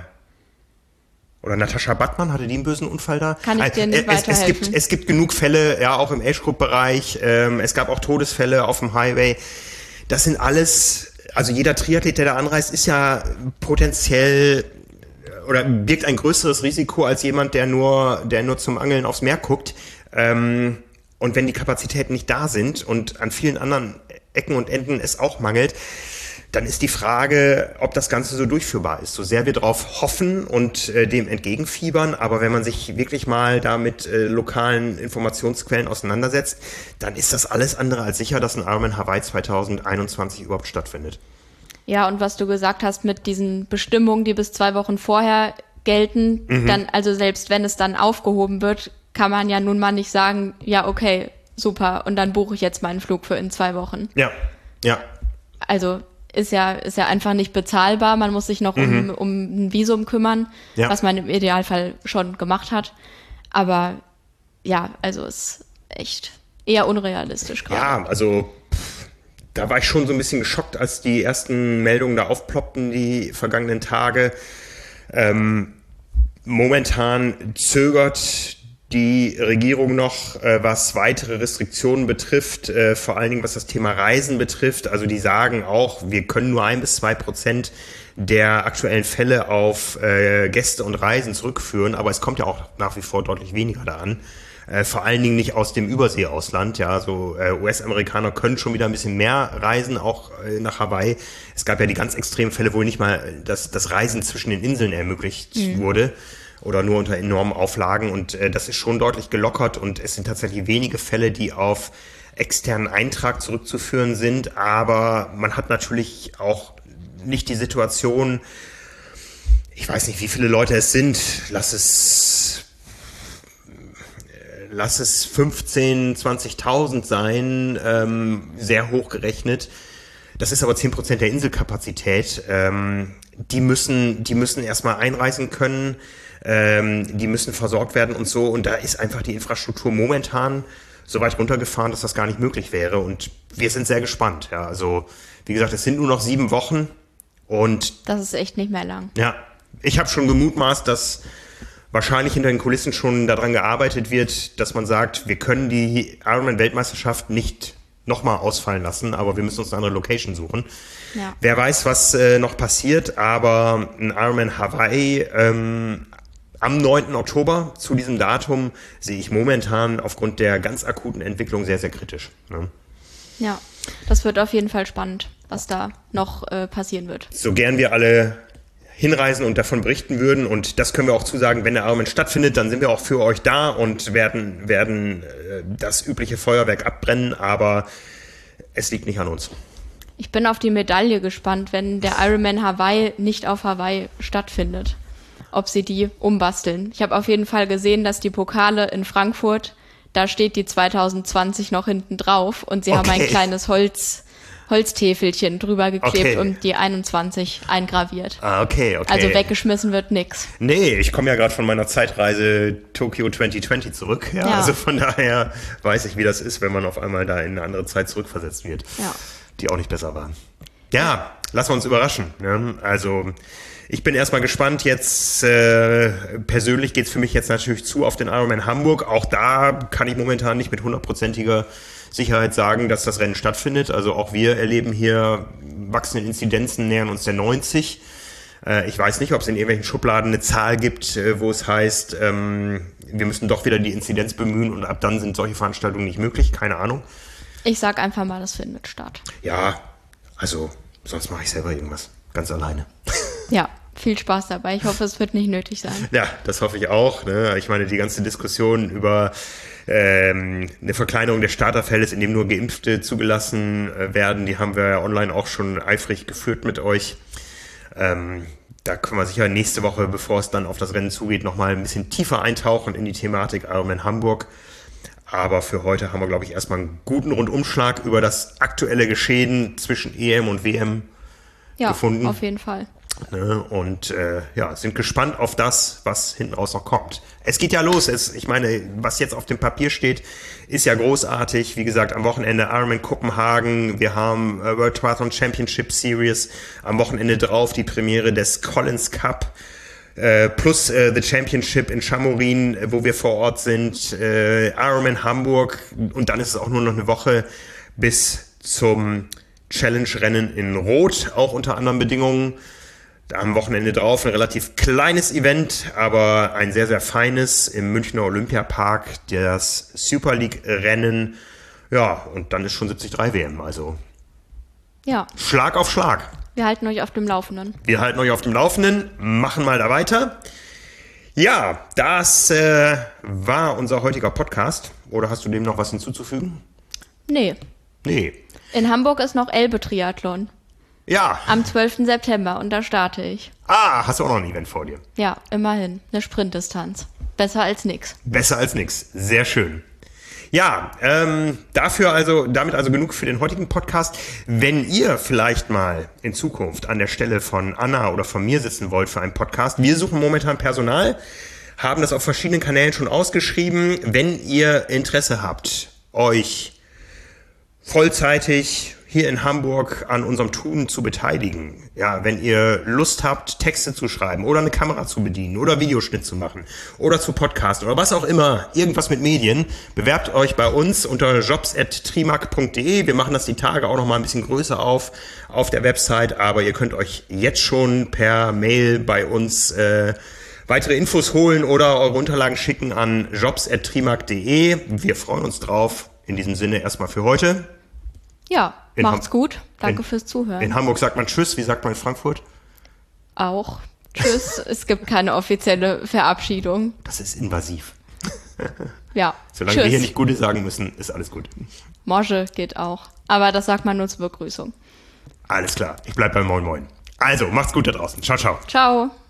oder Natascha Battmann, hatte die einen bösen Unfall da? Kann ich dir nicht es, weiterhelfen. Es gibt, es gibt genug Fälle, ja, auch im Age-Group-Bereich, ähm, es gab auch Todesfälle auf dem Highway. Das sind alles, also jeder Triathlet, der da anreist, ist ja potenziell oder birgt ein größeres Risiko als jemand, der nur, der nur zum Angeln aufs Meer guckt. Ähm, Und wenn die Kapazitäten nicht da sind und an vielen anderen Ecken und Enden es auch mangelt, dann ist die Frage, ob das Ganze so durchführbar ist. So sehr wir darauf hoffen und äh, dem entgegenfiebern, aber wenn man sich wirklich mal da mit äh, lokalen Informationsquellen auseinandersetzt, dann ist das alles andere als sicher, dass ein Ironman Hawaii zwanzig einundzwanzig überhaupt stattfindet. Ja, und was du gesagt hast mit diesen Bestimmungen, die bis zwei Wochen vorher gelten, mhm. dann, also selbst wenn es dann aufgehoben wird, kann man ja nun mal nicht sagen, ja, okay, super, und dann buche ich jetzt meinen Flug für in zwei Wochen. Ja, ja. Also ist ja, ist ja einfach nicht bezahlbar. Man muss sich noch mhm. um, um ein Visum kümmern, ja. was man im Idealfall schon gemacht hat. Aber ja, also ist echt eher unrealistisch gerade. Ja, also pff, da war ich schon so ein bisschen geschockt, als die ersten Meldungen da aufploppten die vergangenen Tage. Ähm, momentan zögert die Regierung noch, äh, was weitere Restriktionen betrifft, äh, vor allen Dingen was das Thema Reisen betrifft. Also die sagen auch, wir können nur ein bis zwei Prozent der aktuellen Fälle auf äh, Gäste und Reisen zurückführen, aber es kommt ja auch nach wie vor deutlich weniger da an. Äh, vor allen Dingen nicht aus dem Überseeausland. Ja, so äh, U S-Amerikaner können schon wieder ein bisschen mehr reisen, auch äh, nach Hawaii. Es gab ja die ganz extremen Fälle, wo nicht mal das, das Reisen zwischen den Inseln ermöglicht mhm. wurde. Oder nur unter enormen Auflagen und äh, das ist schon deutlich gelockert und es sind tatsächlich wenige Fälle, die auf externen Eintrag zurückzuführen sind, aber man hat natürlich auch nicht die Situation, ich weiß nicht, wie viele Leute es sind, lass es lass es fünfzehn, zwanzigtausend sein, ähm, sehr hoch gerechnet. Das ist aber zehn Prozent der Inselkapazität. Ähm, die müssen, die müssen erstmal einreisen können, ähm, die müssen versorgt werden und so. Und da ist einfach die Infrastruktur momentan so weit runtergefahren, dass das gar nicht möglich wäre. Und wir sind sehr gespannt. Ja, also wie gesagt, es sind nur noch sieben Wochen und das ist echt nicht mehr lang. Ja, ich habe schon gemutmaßt, dass wahrscheinlich hinter den Kulissen schon daran gearbeitet wird, dass man sagt, wir können die Ironman-Weltmeisterschaft nicht nochmal ausfallen lassen, aber wir müssen uns eine andere Location suchen. Ja. Wer weiß, was äh, noch passiert, aber ein Ironman Hawaii ähm, am neunten Oktober zu diesem Datum sehe ich momentan aufgrund der ganz akuten Entwicklung sehr, sehr kritisch. Ne? Ja, das wird auf jeden Fall spannend, was da noch äh, passieren wird. So gern wir alle hinreisen und davon berichten würden, und das können wir auch zusagen, wenn der Ironman stattfindet, dann sind wir auch für euch da und werden, werden äh, das übliche Feuerwerk abbrennen, aber es liegt nicht an uns. Ich bin auf die Medaille gespannt, wenn der Ironman Hawaii nicht auf Hawaii stattfindet, ob sie die umbasteln. Ich habe auf jeden Fall gesehen, dass die Pokale in Frankfurt, da steht die zwanzig zwanzig noch hinten drauf und sie okay. haben ein kleines Holz Holztäfelchen drüber geklebt okay. und die einundzwanzig eingraviert. Ah, okay, okay. Also weggeschmissen wird nix. Nee, ich komme ja gerade von meiner Zeitreise Tokio zwanzig zwanzig zurück. Ja, ja. Also von daher weiß ich, wie das ist, wenn man auf einmal da in eine andere Zeit zurückversetzt wird, ja. die auch nicht besser war. Ja, lassen wir uns überraschen. Ne? Also ich bin erstmal gespannt. Jetzt äh, persönlich geht's für mich jetzt natürlich zu auf den Ironman Hamburg. Auch da kann ich momentan nicht mit hundertprozentiger Sicherheit sagen, dass das Rennen stattfindet. Also auch wir erleben hier wachsende Inzidenzen, nähern uns der neunzig. Äh, ich weiß nicht, ob es in irgendwelchen Schubladen eine Zahl gibt, äh, wo es heißt, ähm, wir müssen doch wieder die Inzidenz bemühen und ab dann sind solche Veranstaltungen nicht möglich. Keine Ahnung. Ich sag einfach mal, das findet statt. Ja, also sonst mache ich selber irgendwas. Ganz alleine. Ja, viel Spaß dabei. Ich hoffe, es wird nicht nötig sein. Ja, das hoffe ich auch. Ne? Ich meine, die ganze Diskussion über ähm, eine Verkleinerung des Starterfeldes, in dem nur Geimpfte zugelassen äh, werden, die haben wir ja online auch schon eifrig geführt mit euch. Ähm, da können wir sicher nächste Woche, bevor es dann auf das Rennen zugeht, nochmal ein bisschen tiefer eintauchen in die Thematik Ironman Hamburg. Aber für heute haben wir, glaube ich, erstmal einen guten Rundumschlag über das aktuelle Geschehen zwischen E M und W M ja, gefunden. Ja, auf jeden Fall. Und äh, ja, sind gespannt auf das, was hinten raus noch kommt. Es geht ja los. Es, ich meine, was jetzt auf dem Papier steht, ist ja großartig. Wie gesagt, am Wochenende Ironman Kopenhagen. Wir haben äh, World Triathlon Championship Series. Am Wochenende drauf die Premiere des Collins Cup. Äh, plus äh, The Championship in Chamorin, äh, wo wir vor Ort sind. Äh, Ironman Hamburg. Und dann ist es auch nur noch eine Woche bis zum Challenge-Rennen in Rot. Auch unter anderen Bedingungen. Da am Wochenende drauf ein relativ kleines Event, aber ein sehr, sehr feines im Münchner Olympiapark, das Super League-Rennen. Ja, und dann ist schon siebzig drei W M, also ja. Schlag auf Schlag. Wir halten euch auf dem Laufenden. Wir halten euch auf dem Laufenden, machen mal da weiter. Ja, das äh, war unser heutiger Podcast. Oder hast du dem noch was hinzuzufügen? Nee. Nee. In Hamburg ist noch Elbe-Triathlon. Ja. Am zwölften September und da starte ich. Ah, hast du auch noch ein Event vor dir? Ja, immerhin. Eine Sprintdistanz. Besser als nix. Besser als nix. Sehr schön. Ja, ähm, dafür also, damit also genug für den heutigen Podcast. Wenn ihr vielleicht mal in Zukunft an der Stelle von Anna oder von mir sitzen wollt für einen Podcast, wir suchen momentan Personal, haben das auf verschiedenen Kanälen schon ausgeschrieben. Wenn ihr Interesse habt, euch vollzeitig hier in Hamburg an unserem Tun zu beteiligen. Ja, wenn ihr Lust habt, Texte zu schreiben oder eine Kamera zu bedienen oder Videoschnitt zu machen oder zu podcasten oder was auch immer, irgendwas mit Medien, bewerbt euch bei uns unter jobs at trimac punkt de. Wir machen das die Tage auch noch mal ein bisschen größer auf auf der Website, aber ihr könnt euch jetzt schon per Mail bei uns äh, weitere Infos holen oder eure Unterlagen schicken an jobs at trimac punkt de. Wir freuen uns drauf. In diesem Sinne erstmal für heute. Ja, in macht's Ham- gut. Danke in, fürs Zuhören. In Hamburg sagt man Tschüss. Wie sagt man in Frankfurt? Auch Tschüss. Es gibt keine offizielle Verabschiedung. Das ist invasiv. Ja. Solange Tschüss. wir hier nicht Gute sagen müssen, ist alles gut. Mosche geht auch. Aber das sagt man nur zur Begrüßung. Alles klar. Ich bleib beim Moin Moin. Also, macht's gut da draußen. Ciao, ciao. Ciao.